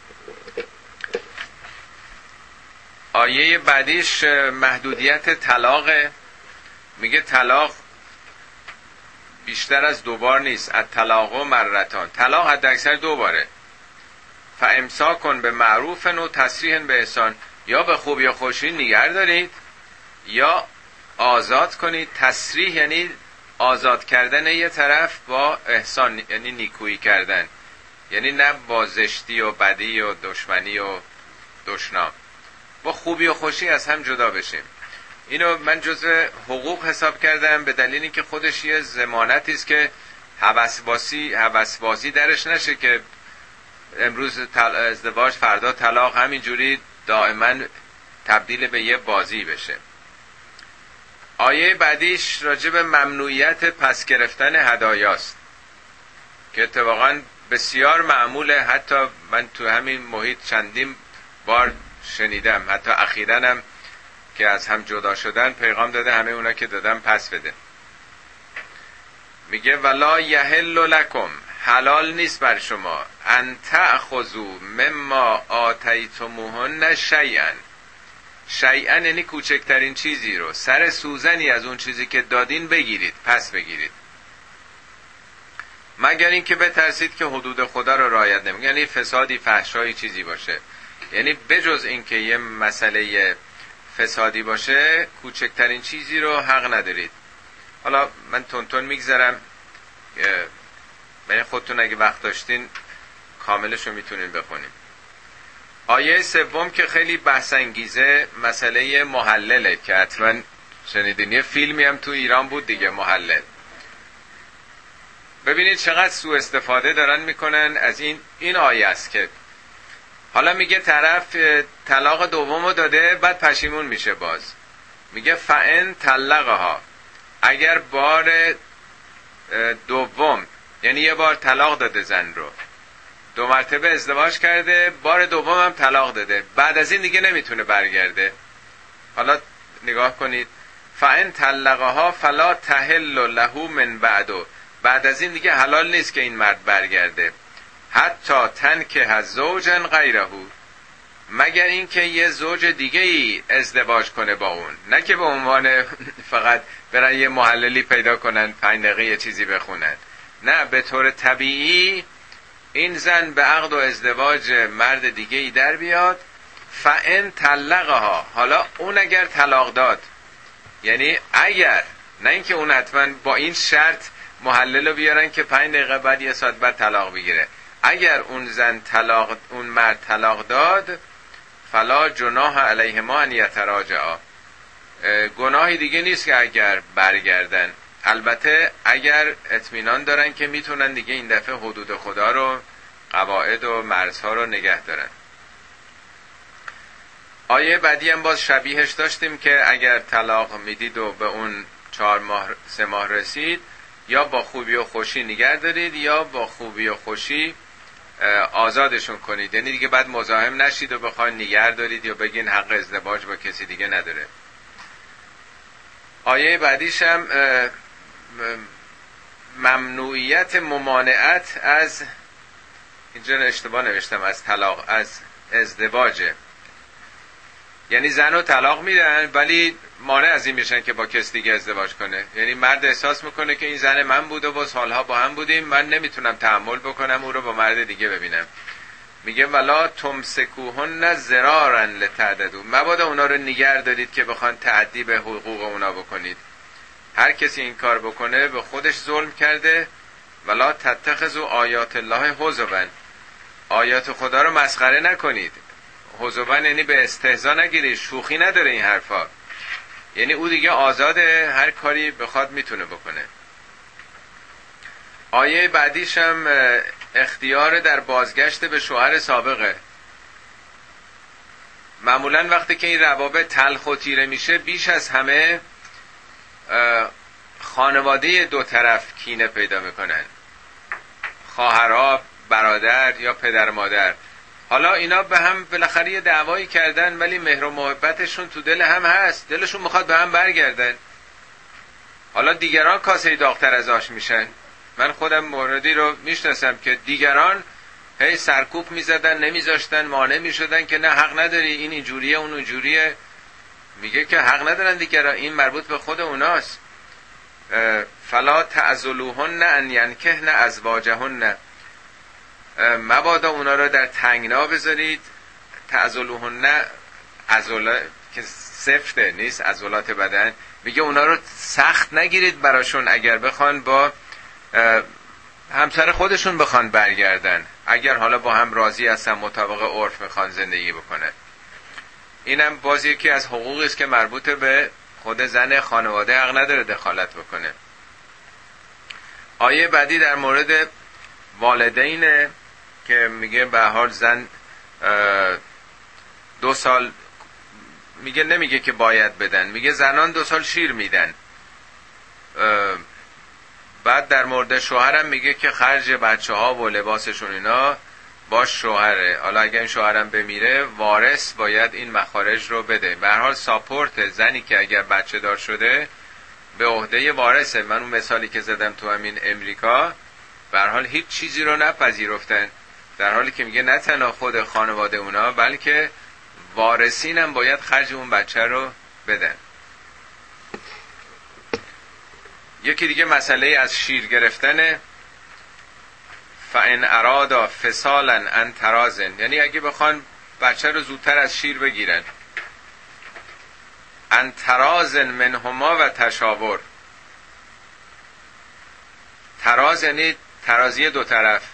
آیه بعدیش محدودیت طلاق، میگه طلاق بیشتر از دو بار نیست. الطلاق و مرتان، طلاق حد اکثر دو باره. فامساکن به معروف و تسریح به احسان، یا به خوبی و خوشی نگه دارید یا آزاد کنید. تسریح یعنی آزاد کردن یه طرف با احسان، یعنی نیکویی کردن، یعنی نه با زشتی و بدی و دشمنی و دشنام، با خوبی و خوشی از هم جدا بشیم. اینو من جزء حقوق حساب کردم به دلیل اینکه خودش یه ضمانتی است که هوسبازی هوسبازی درش نشه، که امروز ازدواج فردا طلاق، همینجوری دائما تبدیل به یه بازی بشه. آیه بعدیش راجع به ممنوعیت پس گرفتن هدایاست که اتفاقا بسیار معموله. حتی من تو همین محیط چندین بار شنیدم، حتی اخیراً هم که از هم جدا شدن پیغام داده همه اونا که دادن پس بده. میگه ولا یحل لکم، حلال نیست بر شما، ان تأخذوا مما آتیتموهن شیئا. شیئا یعنی کوچکترین چیزی رو، سر سوزنی از اون چیزی که دادین بگیرید، پس بگیرید، مگر این که بترسید که حدود خدا رو رعایت نمیکنید، یعنی فسادی فحشایی چیزی باشه. یعنی بجز این که یه مسئله فسادی باشه کوچکترین چیزی رو حق ندارید. حالا من تونتون میگذرم، یعنی خودتون اگه وقت داشتین کاملش رو میتونین بخونیم. آیه سوم که خیلی بحث انگیزه، مسئله محلله که حتما شنیدین، یه فیلمی هم تو ایران بود دیگه، محلل. ببینید چقدر سوء استفاده دارن میکنن از این این آیه است که حالا میگه طرف طلاق دومو داده بعد پشیمون میشه، باز میگه فئن طلقها، اگر بار دوم، یعنی یه بار طلاق داده زن رو، دو مرتبه ازدواج کرده، بار دوم هم طلاق داده، بعد از این دیگه نمیتونه برگرده. حالا نگاه کنید، فئن طلقها فلا تحل له من بعدو، بعد از این دیگه حلال نیست که این مرد برگرده، حتی تنکح زوجا غیره، مگر اینکه یه زوج دیگه ای ازدواج کنه با اون، نه که به عنوان فقط برن یه محللی پیدا کنن پنج دقیقه یه چیزی بخونن، نه، به طور طبیعی این زن به عقد و ازدواج مرد دیگه ای در بیاد. فئن طلقها، حالا اون اگر طلاق داد، یعنی اگر، نه اینکه اون حتما با این شرط محلل رو بیارن که پنج دقیقه بعد یه ساعت بعد طلاق بگیره، اگر اون زن طلاق، اون مرد طلاق داد، فلا جناح علیهما ان یتراجعا، گناهی دیگه نیست که اگر برگردن، البته اگر اطمینان دارن که میتونن دیگه این دفعه حدود خدا رو، قواعد و مرزها رو نگه دارن. آیه بعدی هم باز شبیهش داشتیم که اگر طلاق میدید و به اون چهار ماه سه ماه رسید، یا با خوبی و خوشی نگه دارید یا با خوبی و خوشی آزادشون کنید، یعنی دیگه بعد مزاحم نشید و بخواید نگه دارید یا بگین حق ازدواج با کسی دیگه نداره. آیه بعدیش هم ممنوعیت ممانعت از، اینجا اشتباه نوشتم، از طلاق، از ازدواجه، یعنی زن رو طلاق میدن ولی مانع از این میشن که با کس دیگه ازدواج کنه. یعنی مرد احساس میکنه که این زن من بوده و سالها با هم بودیم، من نمیتونم تحمل بکنم او رو با مرد دیگه ببینم. میگه ولا تمسکوهن ضرارا لتعتدوا، مبادا اونا رو نگه دارید که بخوان تعدی به حقوق اونا بکنید. هر کسی این کار بکنه به خودش ظلم کرده. ولا تتخذوا آیات الله هزوا، آیات خدا رو مسخره نکنید. هزوا یعنی به استهزا نگیرید، شوخی نداره این حرفا، یعنی او دیگه آزاده، هر کاری بخواد میتونه بکنه. آیه بعدیش هم اختیار در بازگشت به شوهر سابقه. معمولا وقتی که این روابط تلخ و تیره میشه، بیش از همه خانواده دو طرف کینه پیدا میکنن، خواهرها، برادر یا پدر مادر. حالا اینا به هم بالاخره یه دعوایی کردن ولی مهر و محبتشون تو دل هم هست، دلشون میخواد به هم برگردن. حالا دیگران کاسه داغ‌تر از آش میشن. من خودم موردی رو میشناسم که دیگران هی سرکوب میزدن، نمیذاشتن، مانع میشدن که نه حق نداری، این اینجوریه اون اونجوریه. میگه که حق ندارن دیگران، این مربوط به خود اوناست. فلا تعذلوهن ان ینکحن ازواجهن، مبادا اونا رو در تنگنا بذارید. تعذلوهن، عضله که سفته نیست، عضلات بدن، میگه اونا رو سخت نگیرید براشون اگر بخوان با همسر خودشون بخوان برگردن، اگر حالا با هم راضی هستن، مطابق عرف میخوان زندگی بکنن. اینم باز یکی از حقوقی است که مربوط به خود زن خانواده، حق نداره دخالت بکنه. آیه بعدی در مورد والدینه که میگه به حال زن دو سال، میگه نمیگه که باید بدن، میگه زنان دو سال شیر میدن. بعد در مورد شوهرم میگه که خرج بچه ها و لباسشون اینا با شوهره. حالا اگه این شوهرم بمیره وارث باید این مخارج رو بده. به هر حال ساپورت زنی که اگر بچه دار شده به عهده وارثه. من اون مثالی که زدم تو همین امریکا، به هر حال هیچ چیزی رو نپذیرفتن، در حالی که میگه نه تنها خود خانواده اونا بلکه وارثین هم باید خرج اون بچه رو بدن. یکی دیگه مسئله از شیر گرفتنه. فَإِنْ أَرَادَ فِصَالًا عَنْ تَرَاضٍ، یعنی اگه بخوان بچه رو زودتر از شیر بگیرن، عَنْ تَرَاضٍ مِنْهُمَا و تشاور. تراز یعنی ترازی دو طرف،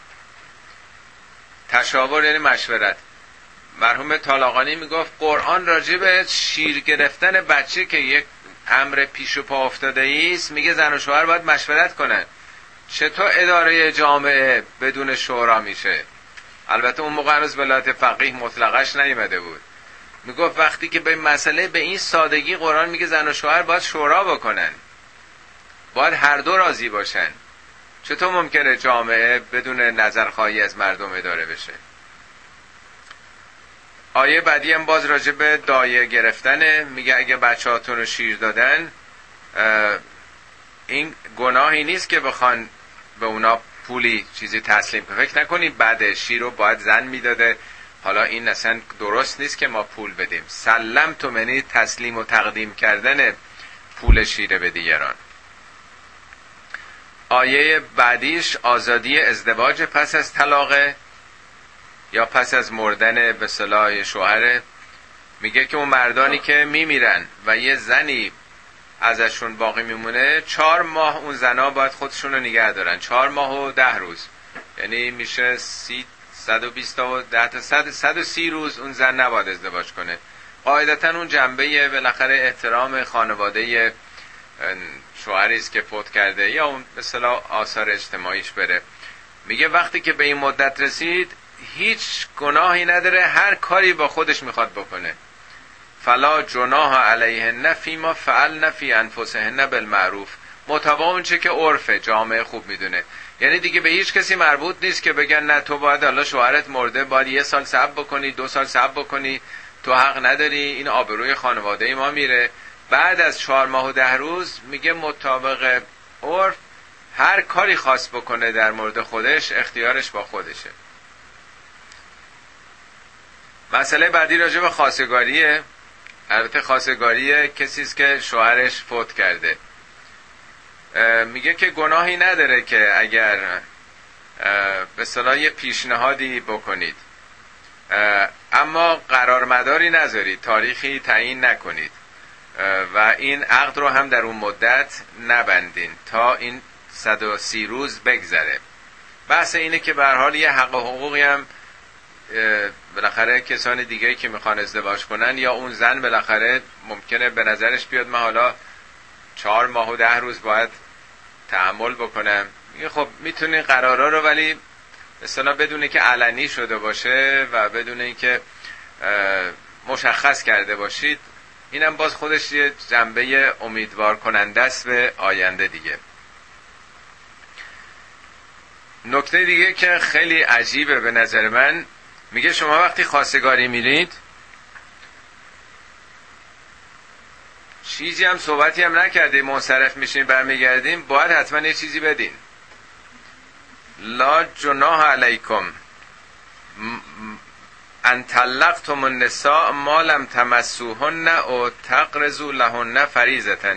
تشاور یعنی مشورت. مرحوم طالاقانی میگفت قرآن راجع به شیر گرفتن بچه که یک امر پیش و پا افتاده است میگه زن و شوهر باید مشورت کنن. چطور اداره جامعه بدون شورا میشه؟ البته اون موقع هنوز ولایت فقیه مطلقش نیامده بود. میگفت وقتی که به مسئله به این سادگی قرآن میگه زن و شوهر باید شورا بکنن، باید هر دو راضی باشن، چطور ممکنه جامعه بدون نظرخواهی از مردم اداره بشه؟ آیه بعدی هم باز راجع به دایه گرفتنه. میگه اگه بچه هاتون رو شیر دادن، این گناهی نیست که بخوان به اونا پولی چیزی تسلیم کنن. فکر نکنید بعد شیر رو باید زن میداده، حالا این اصلا درست نیست که ما پول بدیم. سلم تو منی تسلیم و تقدیم کردن پول شیر به دیگران. آیه بعدیش آزادی ازدواج پس از طلاق یا پس از مردن به اصطلاح شوهر. میگه که اون مردانی که میمیرن و یه زنی ازشون باقی میمونه، چهار ماه اون زنا باید خودشون رو نگه دارن، چهار ماه و ده روز، یعنی میشه سی صد و بیست و ده تا صد صد و سی روز اون زن نباید ازدواج کنه. قاعدتا اون جنبه بالاخره احترام خانواده شوهری است که فوت کرده یا اون به اصطلاح آثار اجتماعیش بره. میگه وقتی که به این مدت رسید هیچ گناهی نداره، هر کاری با خودش میخواد بکنه. فلا جناح علیهن فیما فعلن فی انفسهن بالمعروف، مطابق اون چه که عرف جامعه خوب میدونه. یعنی دیگه به هیچ کسی مربوط نیست که بگن نه تو باید، الله شوهرت مرده باید یه سال صبر بکنی، دو سال صبر بکنی، تو حق نداری، این آبروی خانواده ما میره. بعد از چهار ماه و ده روز میگه مطابق عرف هر کاری خواست بکنه در مورد خودش، اختیارش با خودشه. مسئله بعدی راجع به خواستگاریه. البته خواستگاری کسی است که شوهرش فوت کرده. میگه که گناهی نداره که اگر به اصطلاح یه پیشنهادی بکنید، اما قرار مداری نذارید، تاریخی تعیین نکنید و این عقد رو هم در اون مدت نبندین تا این صد و سی روز بگذره. بحث اینه که به هر حال یه حق و حقوقی هم بالاخره کسان دیگه‌ای که میخوان ازدواج کنن یا اون زن بالاخره ممکنه به نظرش بیاد من حالا چهار ماه و ده روز باید تحمل بکنم. میگه خب میتونی قرارا رو ولی اصلا بدونه که علنی شده باشه و بدون اینکه مشخص کرده باشید. اینم باز خودش یه جنبه امیدوار کننده است به آینده دیگه. نکته دیگه که خیلی عجیبه به نظر من، میگه شما وقتی خواستگاری میرید چیزی هم صحبتی هم نکردیم، منصرف میشین برمیگردیم، باید حتما یه چیزی بدین. لا جناح علیکم ان طلقتم النساء ما لم تمسوهن او تقرضوا لهن فریضة.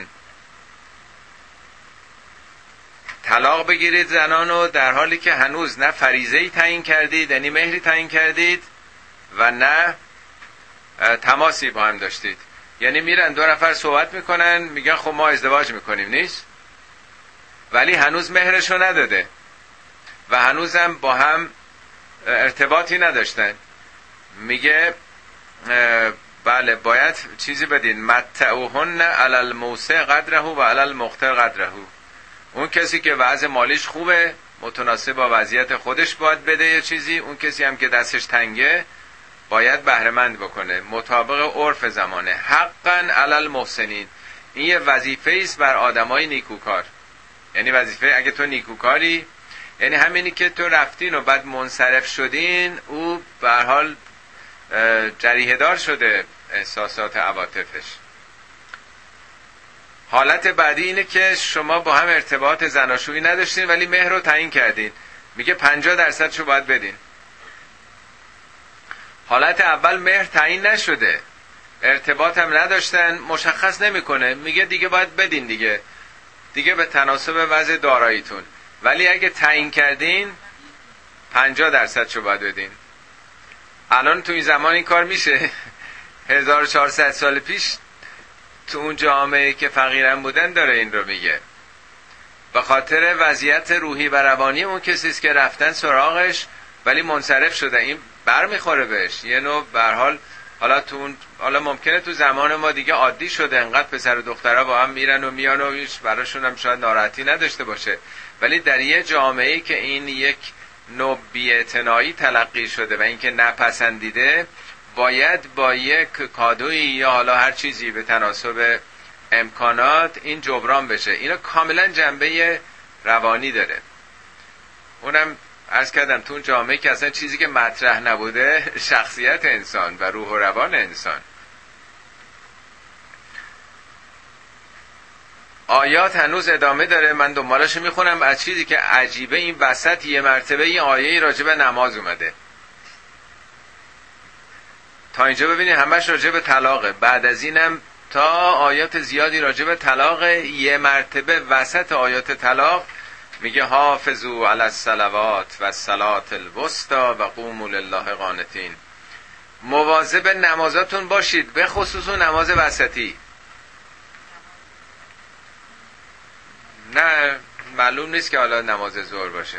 طلاق بگیرید زنانو در حالی که هنوز نه فریضه‌ای تعیین کردید، یعنی مهری تعیین کردید، و نه تماسی با هم داشتید. یعنی میرن دو نفر صحبت میکنن، میگن خب ما ازدواج میکنیم، نیست، ولی هنوز مهرشو نداده و هنوزم با هم ارتباطی نداشتن. میگه بله باید چیزی بدین، متعوهن علی الموسع قدره و علی المقتر قدره. اون کسی که وضع مالیش خوبه متناسب با وضعیت خودش باید بده یه چیزی، اون کسی هم که دستش تنگه باید بهره‌مند بکنه مطابق عرف زمانه. حقا علی المحسنین، این یه وظیفه است بر آدمای نیکوکار. یعنی وظیفه اگه تو نیکوکاری، یعنی همینی که تو رفتین و بعد منصرف شدین، او به هر حال جریحه دار شده احساسات عواطفش. حالت بعدی اینه که شما با هم ارتباط زناشویی نداشتین ولی مهر رو تعیین کردین، میگه پنجاه درصد شو باید بدین. حالت اول مهر تعیین نشده، ارتباط هم نداشتن، مشخص نمیکنه، میگه دیگه باید بدین دیگه دیگه به تناسب وضع داراییتون. ولی اگه تعیین کردین پنجاه درصد شو باید بدین. الان تو این زمان این کار میشه؟ هزار و چهارصد سال پیش تو اون جامعه که فقیرن بودن داره این رو میگه. به خاطر وضعیت روحی و روانی اون کسیست که رفتن سراغش ولی منصرف شده، این بر میخوره بهش یه نوع به هر حال. حالا تو اون حالا ممکنه تو زمان ما دیگه عادی شده، انقدر پسر و دخترها با هم میرن و میان و هیچ براشون هم شاید ناراحتی نداشته باشه، ولی در یه جامعه‌ای که این یک نوع بی‌اعتنایی تلقی شده و اینکه نپسندیده، باید با یک کادویی یا حالا هر چیزی به تناسب امکانات این جبران بشه. اینا کاملا جنبه روانی داره. اونم عرض کردم تو اون جامعه که اصلا چیزی که مطرح نبوده شخصیت انسان و روح و روان انسان. آیات هنوز ادامه داره، من دنبالش میخونم. از چیزی که عجیبه این وسط یه مرتبه این آیه راجع به نماز اومده. تا اینجا ببینید همش راجع به طلاقه، بعد از اینم تا آیات زیادی راجع به طلاقه. یه مرتبه وسط آیات طلاق میگه حافظوا علی الصلوات و الصلاة الوسطی و قوموا لله قانتین. مواظب نمازاتون باشید، به خصوص نماز وسطی. نه معلوم نیست که حالا نماز ظهر باشه.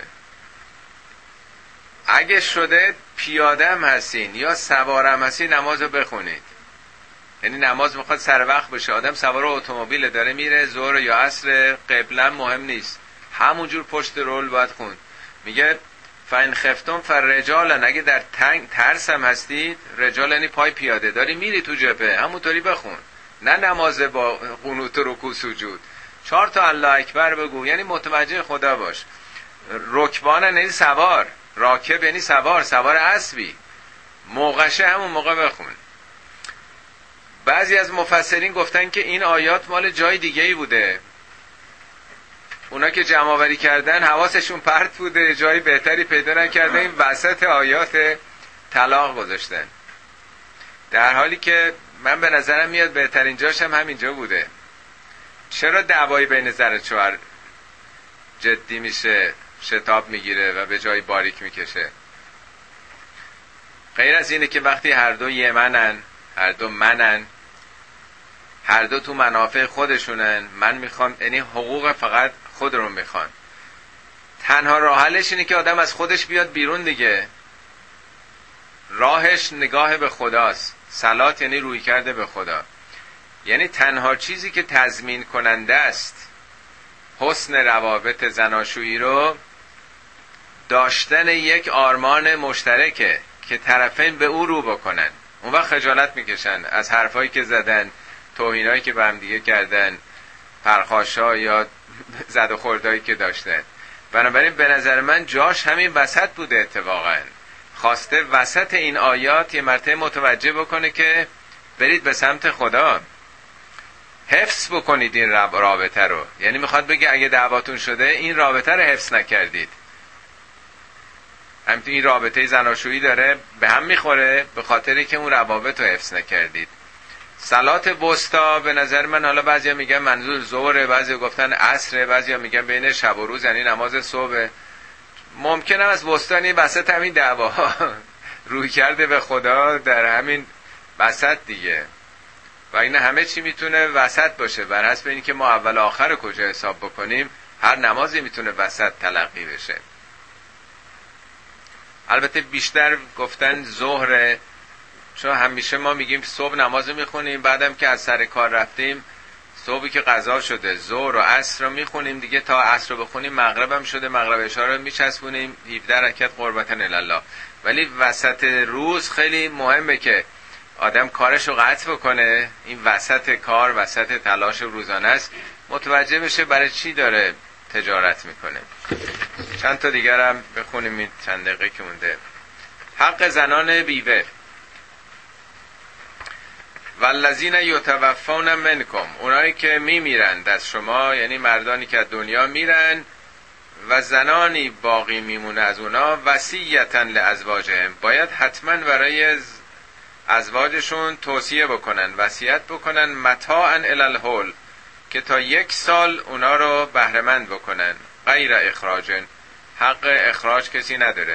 اگه شده پیاده هم هستین یا سوار هم هستین نماز رو بخونید. یعنی نماز میخواد سر وقت بشه، آدم سوار اتومبیل داره میره ظهر یا عصر، قبلا مهم نیست، همونجور پشت رول باید خوند. میگه فین خفتم فرجالن، اگه در تنگ ترس هم هستید، رجال یعنی پای پیاده داری میری تو جبهه، همونطوری بخون. نه نماز با قنوت و رکوع سجود، چهار تا الله اکبر بگو، یعنی متوجه خدا باش. رکبان یعنی سوار، راکب یعنی سوار، سوار اسبی، موقشه همون موقع بخون. بعضی از مفسرین گفتن که این آیات مال جای دیگه ای بوده، اونا که جمع آوری کردن حواسشون پرت بوده، جای بهتری پیدا نکردن، این وسط آیات طلاق گذاشتن، در حالی که من به نظرم میاد بهترین جاش هم همینجا بوده. چرا دعوایی بین زن و شوهر جدی میشه، شتاب میگیره و به جای باریک میکشه؟ غیر از اینه که وقتی هر دو یمنن، هر دو منن، هر دو تو منافع خودشونن، من میخوام، یعنی حقوق فقط خود رو میخوان، تنها راه حلش اینه که آدم از خودش بیاد بیرون دیگه. راهش نگاه به خداست. صلات یعنی روی کرده به خدا. یعنی تنها چیزی که تضمین کننده است حسن روابط زناشویی رو داشتن یک آرمان مشترکه که طرفین به او رو بکنن. اون وقت خجالت میکشن از حرفایی که زدن، توهینایی که به هم دیگه کردن، پرخاشا یا زد و خوردایی که داشتن. بنابراین به نظر من جاش همین وسط بوده. اتفاقا خواسته وسط این آیات یه مرتبه متوجه بکنه که برید به سمت خدا، حفظ بکنید این رابطه رو. یعنی میخواد بگه اگه دعواتون شده این رابطه رو حفظ نکردید، همین این رابطه زناشویی داره به هم میخوره به خاطری که اون روابط رو حفظ نکردید. صلات وسطا به نظر من، حالا بعضیا میگن منظور ظهره، بعضیا گفتن عصره، بعضیا میگن بین شب و روز یعنی نماز صبح. ممکنه از وسطا این وسط همین دعوا روی کرده به خدا در همین وسط دیگه، و این همه چی میتونه وسط باشه. بر حسب اینی که ما اول آخر رو کجا حساب بکنیم، هر نمازی میتونه وسط تلقی بشه. البته بیشتر گفتن ظهر، چون همیشه ما میگیم صبح نماز میخونیم، بعدم که از سر کار رفتیم صبحی که قضا شده ظهر و عصر رو میخونیم دیگه، تا عصر رو بخونیم مغرب هم شده، مغرب عشاء رو میچسبونیم هفده رکعت قربتن الله. ولی وسط روز خیلی مهمه که آدم کارش رو قطع بکنه، این وسط کار وسط تلاش روزانه است، متوجه بشه برای چی داره تجارت میکنه. چند تا دیگر هم بخونیم این چند دقیقه که مونده. حق زنان بیوه. والذین یتوفون منکم، اونایی که میمیرند از شما، یعنی مردانی که از دنیا میرن و زنانی باقی میمونه از اونا، وصیتا لازواجهم، باید حتما برای ازواجشون توصیه بکنن، وصیت بکنن، متاعا الی الحول، که تا یک سال اونا رو بهره‌مند بکنن، غیر اخراج، حق اخراج کسی نداره.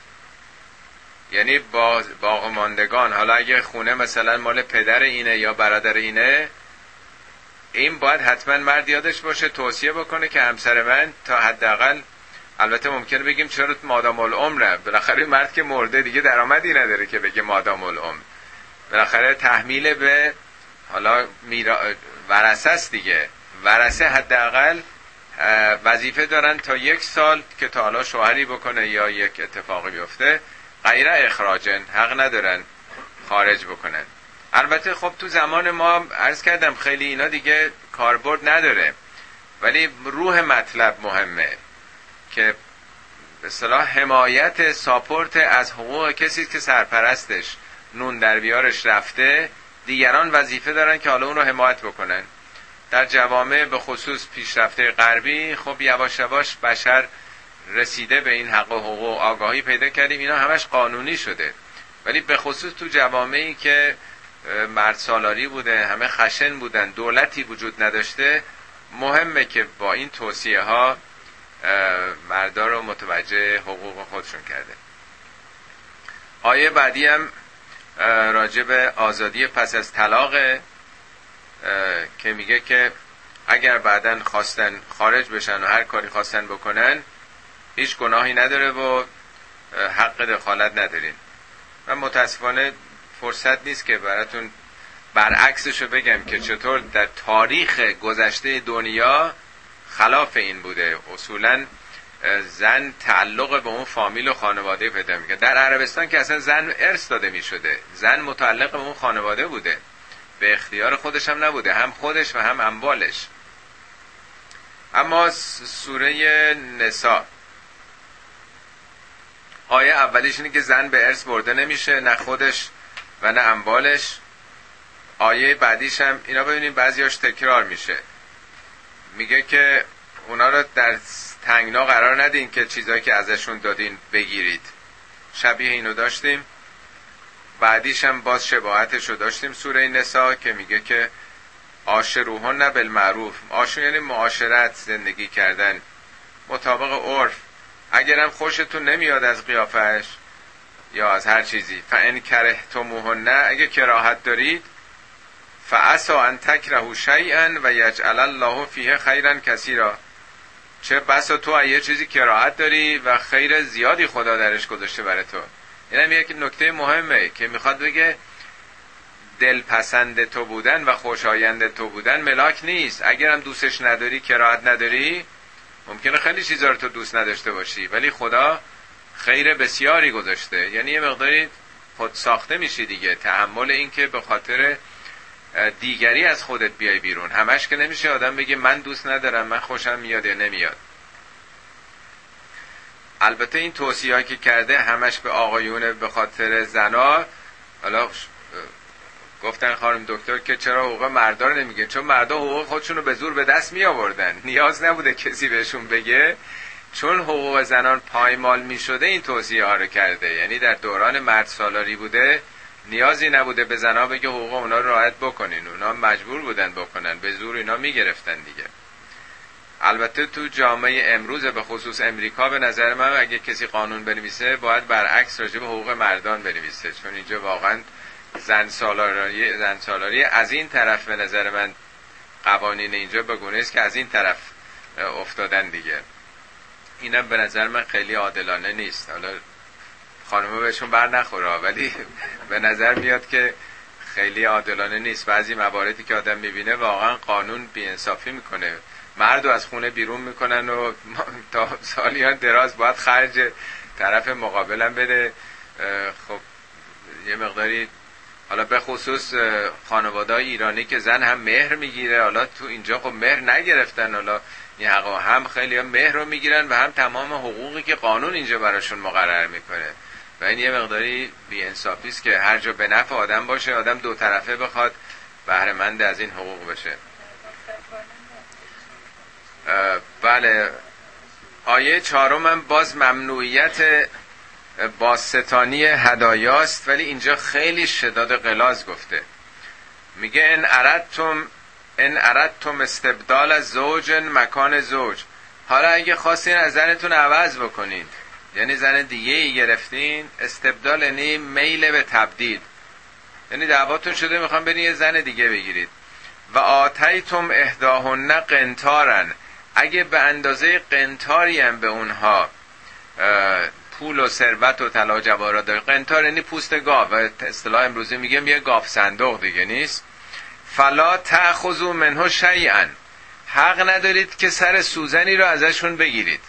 یعنی با باقی ماندگان، حالا اگه خونه مثلا مال پدر اینه یا برادر اینه، این باید حتما مرد یادش باشه توصیه بکنه که همسر من تا حداقل، البته ممکنه بگیم چرا مادام العمره، بالاخره مرد که مرده دیگه درآمدی نداره که بگه مادام العمر، بالاخره تحمیل به حالا میرا... ورثه است دیگه، ورثه حداقل وظیفه دارن تا یک سال که تا حالا شوهری بکنه یا یک اتفاقی بیفته، غیر اخراجن، حق ندارن خارج بکنن. البته خب تو زمان ما عرض کردم خیلی اینا دیگه کاربرد نداره، ولی روح مطلب مهمه که به اصطلاح حمایت ساپورت از حقوق کسی که سرپرستش نون در بیارش رفته، دیگران وظیفه دارن که حالا اون رو حمایت بکنن. در جوامع به خصوص پیشرفته غربی خب یواش یواش بشر رسیده به این حق و حقوق، آگاهی پیدا کردیم، اینا همش قانونی شده. ولی به خصوص تو جوامعی که مرد سالاری بوده، همه خشن بودن، دولتی وجود نداشته، مهمه که با این توصیه ها مردا رو متوجه حقوق خودشون کرده. آیه بعدی هم راجع به آزادی پس از طلاق که میگه که اگر بعدن خواستن خارج بشن و هر کاری خواستن بکنن هیچ گناهی نداره و حق دخالت ندارین. من متاسفانه فرصت نیست که براتون برعکسشو بگم که چطور در تاریخ گذشته دنیا خلاف این بوده. اصولا زن تعلق به اون فامیل و خانواده پیدا میکنه. در عربستان که اصلا زن ارث داده میشده، زن متعلق به اون خانواده بوده، به اختیار خودش هم نبوده، هم خودش و هم اموالش. اما سوره نساء آیه اولیش اینه که زن به ارث برده نمیشه، نه خودش و نه اموالش. آیه بعدیش هم اینا ببینید بعضیاش تکرار میشه، میگه که اونا رو در تنگنا قرار ندین که چیزایی که ازشون دادین بگیرید. شبیه اینو داشتیم. بعدیش هم باز شباهتش رو داشتیم سوره نساء که میگه که عاشروهن بالمعروف، عاشر یعنی معاشرت، زندگی کردن مطابق عرف. اگرم خوشتون نمیاد از قیافش یا از هر چیزی، فان کرهتموهن، اگه کراهت دارید، فعسى ان تکرهوا شیئا و یجعل الله فیه خیرا کثیرا، چه بسا تو یه چیزی کراهت داری و خیر زیادی خدا درش گذاشته برای تو. این هم یک نکته مهمه که میخواد بگه دلپسند تو بودن و خوشایند تو بودن ملاک نیست. اگرم دوستش نداری، کراهت نداری، ممکنه خیلی چیزا رو تو دوست نداشته باشی، ولی خدا خیر بسیاری گذاشته. یعنی یه مقداری خود ساخته میشی دیگه، تحمل این که به خاطر دیگری از خودت بیای بیرون. همش که نمیشه آدم بگه من دوست ندارم، من خوشم میاد یا نمیاد. البته این توصیه‌ای که کرده همش به آقایونه به خاطر زنا. حالا گفتن خانم دکتر که چرا حقوق مردا رو نمیگه؟ چون مردا حقوق خودشون رو به زور به دست می آوردن، نیاز نبوده کسی بهشون بگه. چون حقوق زنان پایمال می شده این توصیه ها رو کرده. یعنی در دوران مرد سالاری بوده، نیازی نبوده به زنا بگه حقوق اونا رو رعایت بکنین، اونا مجبور بودن بکنن، به زور اینا می گرفتن دیگه. البته تو جامعه امروز به خصوص امریکا به نظر من اگه کسی قانون بنویسه باید برعکس راجع به حقوق مردان بنویسه، چون اینجا واقعا زن سالاری زن سالاری از این طرف به نظر من قوانین اینجا به گونه است که از این طرف افتادن دیگه. اینم به نظر من خیلی عادلانه نیست. حالا خانم‌ها بهشون بر نخوره، ولی به نظر میاد که خیلی عادلانه نیست. بعضی مواردی که آدم میبینه واقعا قانون بی‌انصافی میکنه، مردو از خونه بیرون میکنن و تا سالیان دراز باید خرج طرف مقابلم بده. خب یه مقداری، حالا به خصوص خانواده‌های ایرانی که زن هم مهر میگیره، حالا تو اینجا خب مهر نگرفتن، حالا این حقا هم خیلی هم مهر رو میگیرن و هم تمام حقوقی که قانون اینجا براشون مقرر میکنه و این یه مقداری بی‌انصافی است که هر جا به نفع آدم باشه آدم دو طرفه بخواد بهره مند از این حقوق بشه. بله، آیه چهارم هم باز ممنوعیت بازستانی هدایاست، ولی اینجا خیلی شداد غلاظ گفته. میگه ان اردتم ان اردتم استبدال زوج مکان زوج. حالا اگه خواستین از زنتون عوض بکنید، یعنی زن دیگه ای گرفتین، استبدال یعنی میل به تبدیل، یعنی دعواتون شده میخوام برین یه زن دیگه بگیرید. و آتیتم احداهن قنطارن، اگه به اندازه قنطاری هم به اونها پول و ثروت و طلا و جواهرات داره، قنطار یعنی پوست گاو و اصطلاح امروزی میگم یه گاو صندوق دیگه نیست، فلا تأخذوا منه شیئا، حق ندارید که سر سوزنی رو ازشون بگیرید.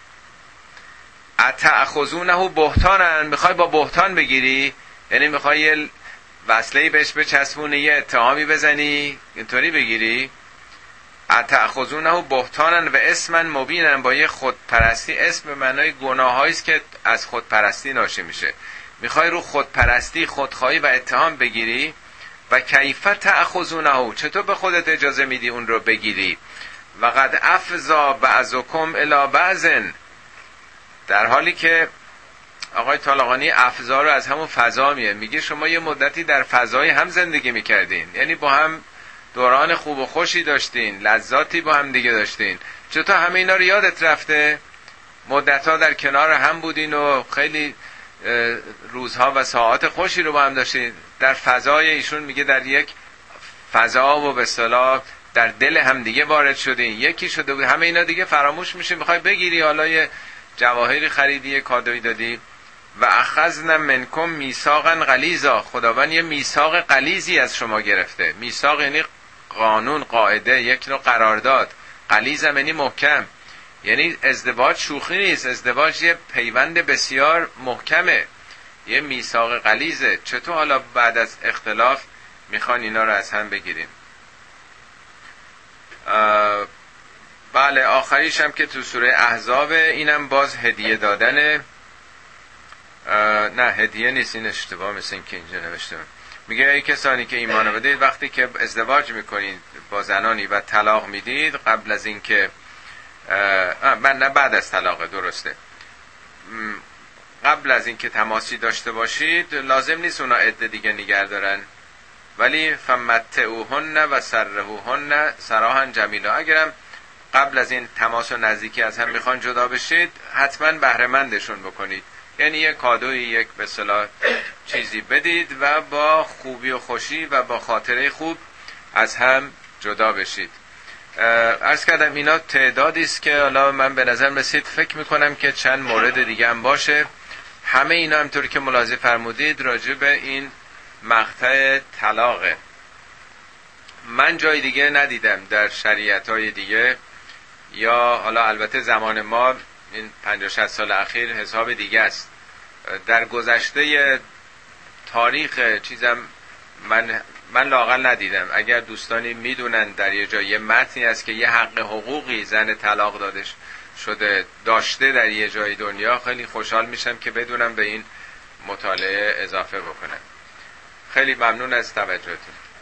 اتأخذونه بهتانا، میخوای با بهتان بگیری، یعنی میخوای یه وصله‌ای بهش بچسبونی، یه اتهامی بزنی اینطوری بگیری. اتأخذونه بهتانا و اسما مبینا، با یه خودپرستی، اسم به معنای گناهایی است که از خودپرستی ناشی میشه. میخوای رو خودپرستی، خودخواهی و اتهام بگیری. و کیف تأخذونه، چطور به خودت اجازه میدی اون رو بگیری. و قد افضا بعضکم الی بعض، در حالی که آقای طالقانی افضا رو از همون فضا میه، میگه شما یه مدتی در فضای هم زندگی میکردین، یعنی با هم دوران خوب و خوشی داشتین، لذاتی با هم دیگه داشتین، چطور همه اینا رو یادت رفته؟ مدتها در کنار هم بودین و خیلی روزها و ساعات خوشی رو با هم داشتین. در فضای ایشون میگه در یک فضا و به اصطلاح در دل هم دیگه وارد شدین، یکی شده بود، همه اینا دیگه فراموش میشه، میخوای بگیری، حالا یه جواهری خریدی، یه کادویی دادی. و اخذنا منکم میثاقا غلیظا، خداوند یه میثاق غلیظی از شما گرفته. میثاق یعنی قانون، قاعده، یک نوع قرارداد. غلیظ یعنی محکم، یعنی ازدواج شوخی نیست، ازدواج یه پیوند بسیار محکمه، یه میثاق غلیظه. چطور حالا بعد از اختلاف میخوان اینا رو از هم بگیریم؟ بله، آخریش هم که تو سوره احزاب، اینم باز هدیه دادنه. نه هدیه نیست، این اشتباه، مثل این که اینجا نوشته. میگه ای کسانی که ایمان بدید، وقتی که ازدواج میکنید با زنانی و طلاق میدید، قبل از این که من نه بعد از طلاق، درسته، قبل از این که تماسی داشته باشید، لازم نیست اونا عده دیگه نگه دارن، ولی فمتعوهن و سرحوهن سراحا جمیلا، اگرم قبل از این تماس و نزدیکی از هم میخوان جدا بشید، حتما بهره مندشون بکنید، یعنی یک کادوی، یک به اصطلاح چیزی بدید و با خوبی و خوشی و با خاطره خوب از هم جدا بشید. عرض کردم اینا تعدادی است که حالا من به نظر رسید، فکر میکنم که چند مورد دیگه هم باشه. همه اینا همطور که ملاحظه فرمودید راجع به این مقطع طلاقه. من جای دیگه ندیدم در شریعت‌های دیگه، یا حالا البته زمان ما این پنجاه شصت سال اخیر حساب دیگه است. در گذشته تاریخ چیزم من من لااقل ندیدم. اگر دوستانی میدونن در یه جای یه متنی است که یه حق حقوقی زن طلاق دادش شده داشته در یه جای دنیا، خیلی خوشحال میشم که بدونم به این مطالعه اضافه بکنم. خیلی ممنون از توجهتون.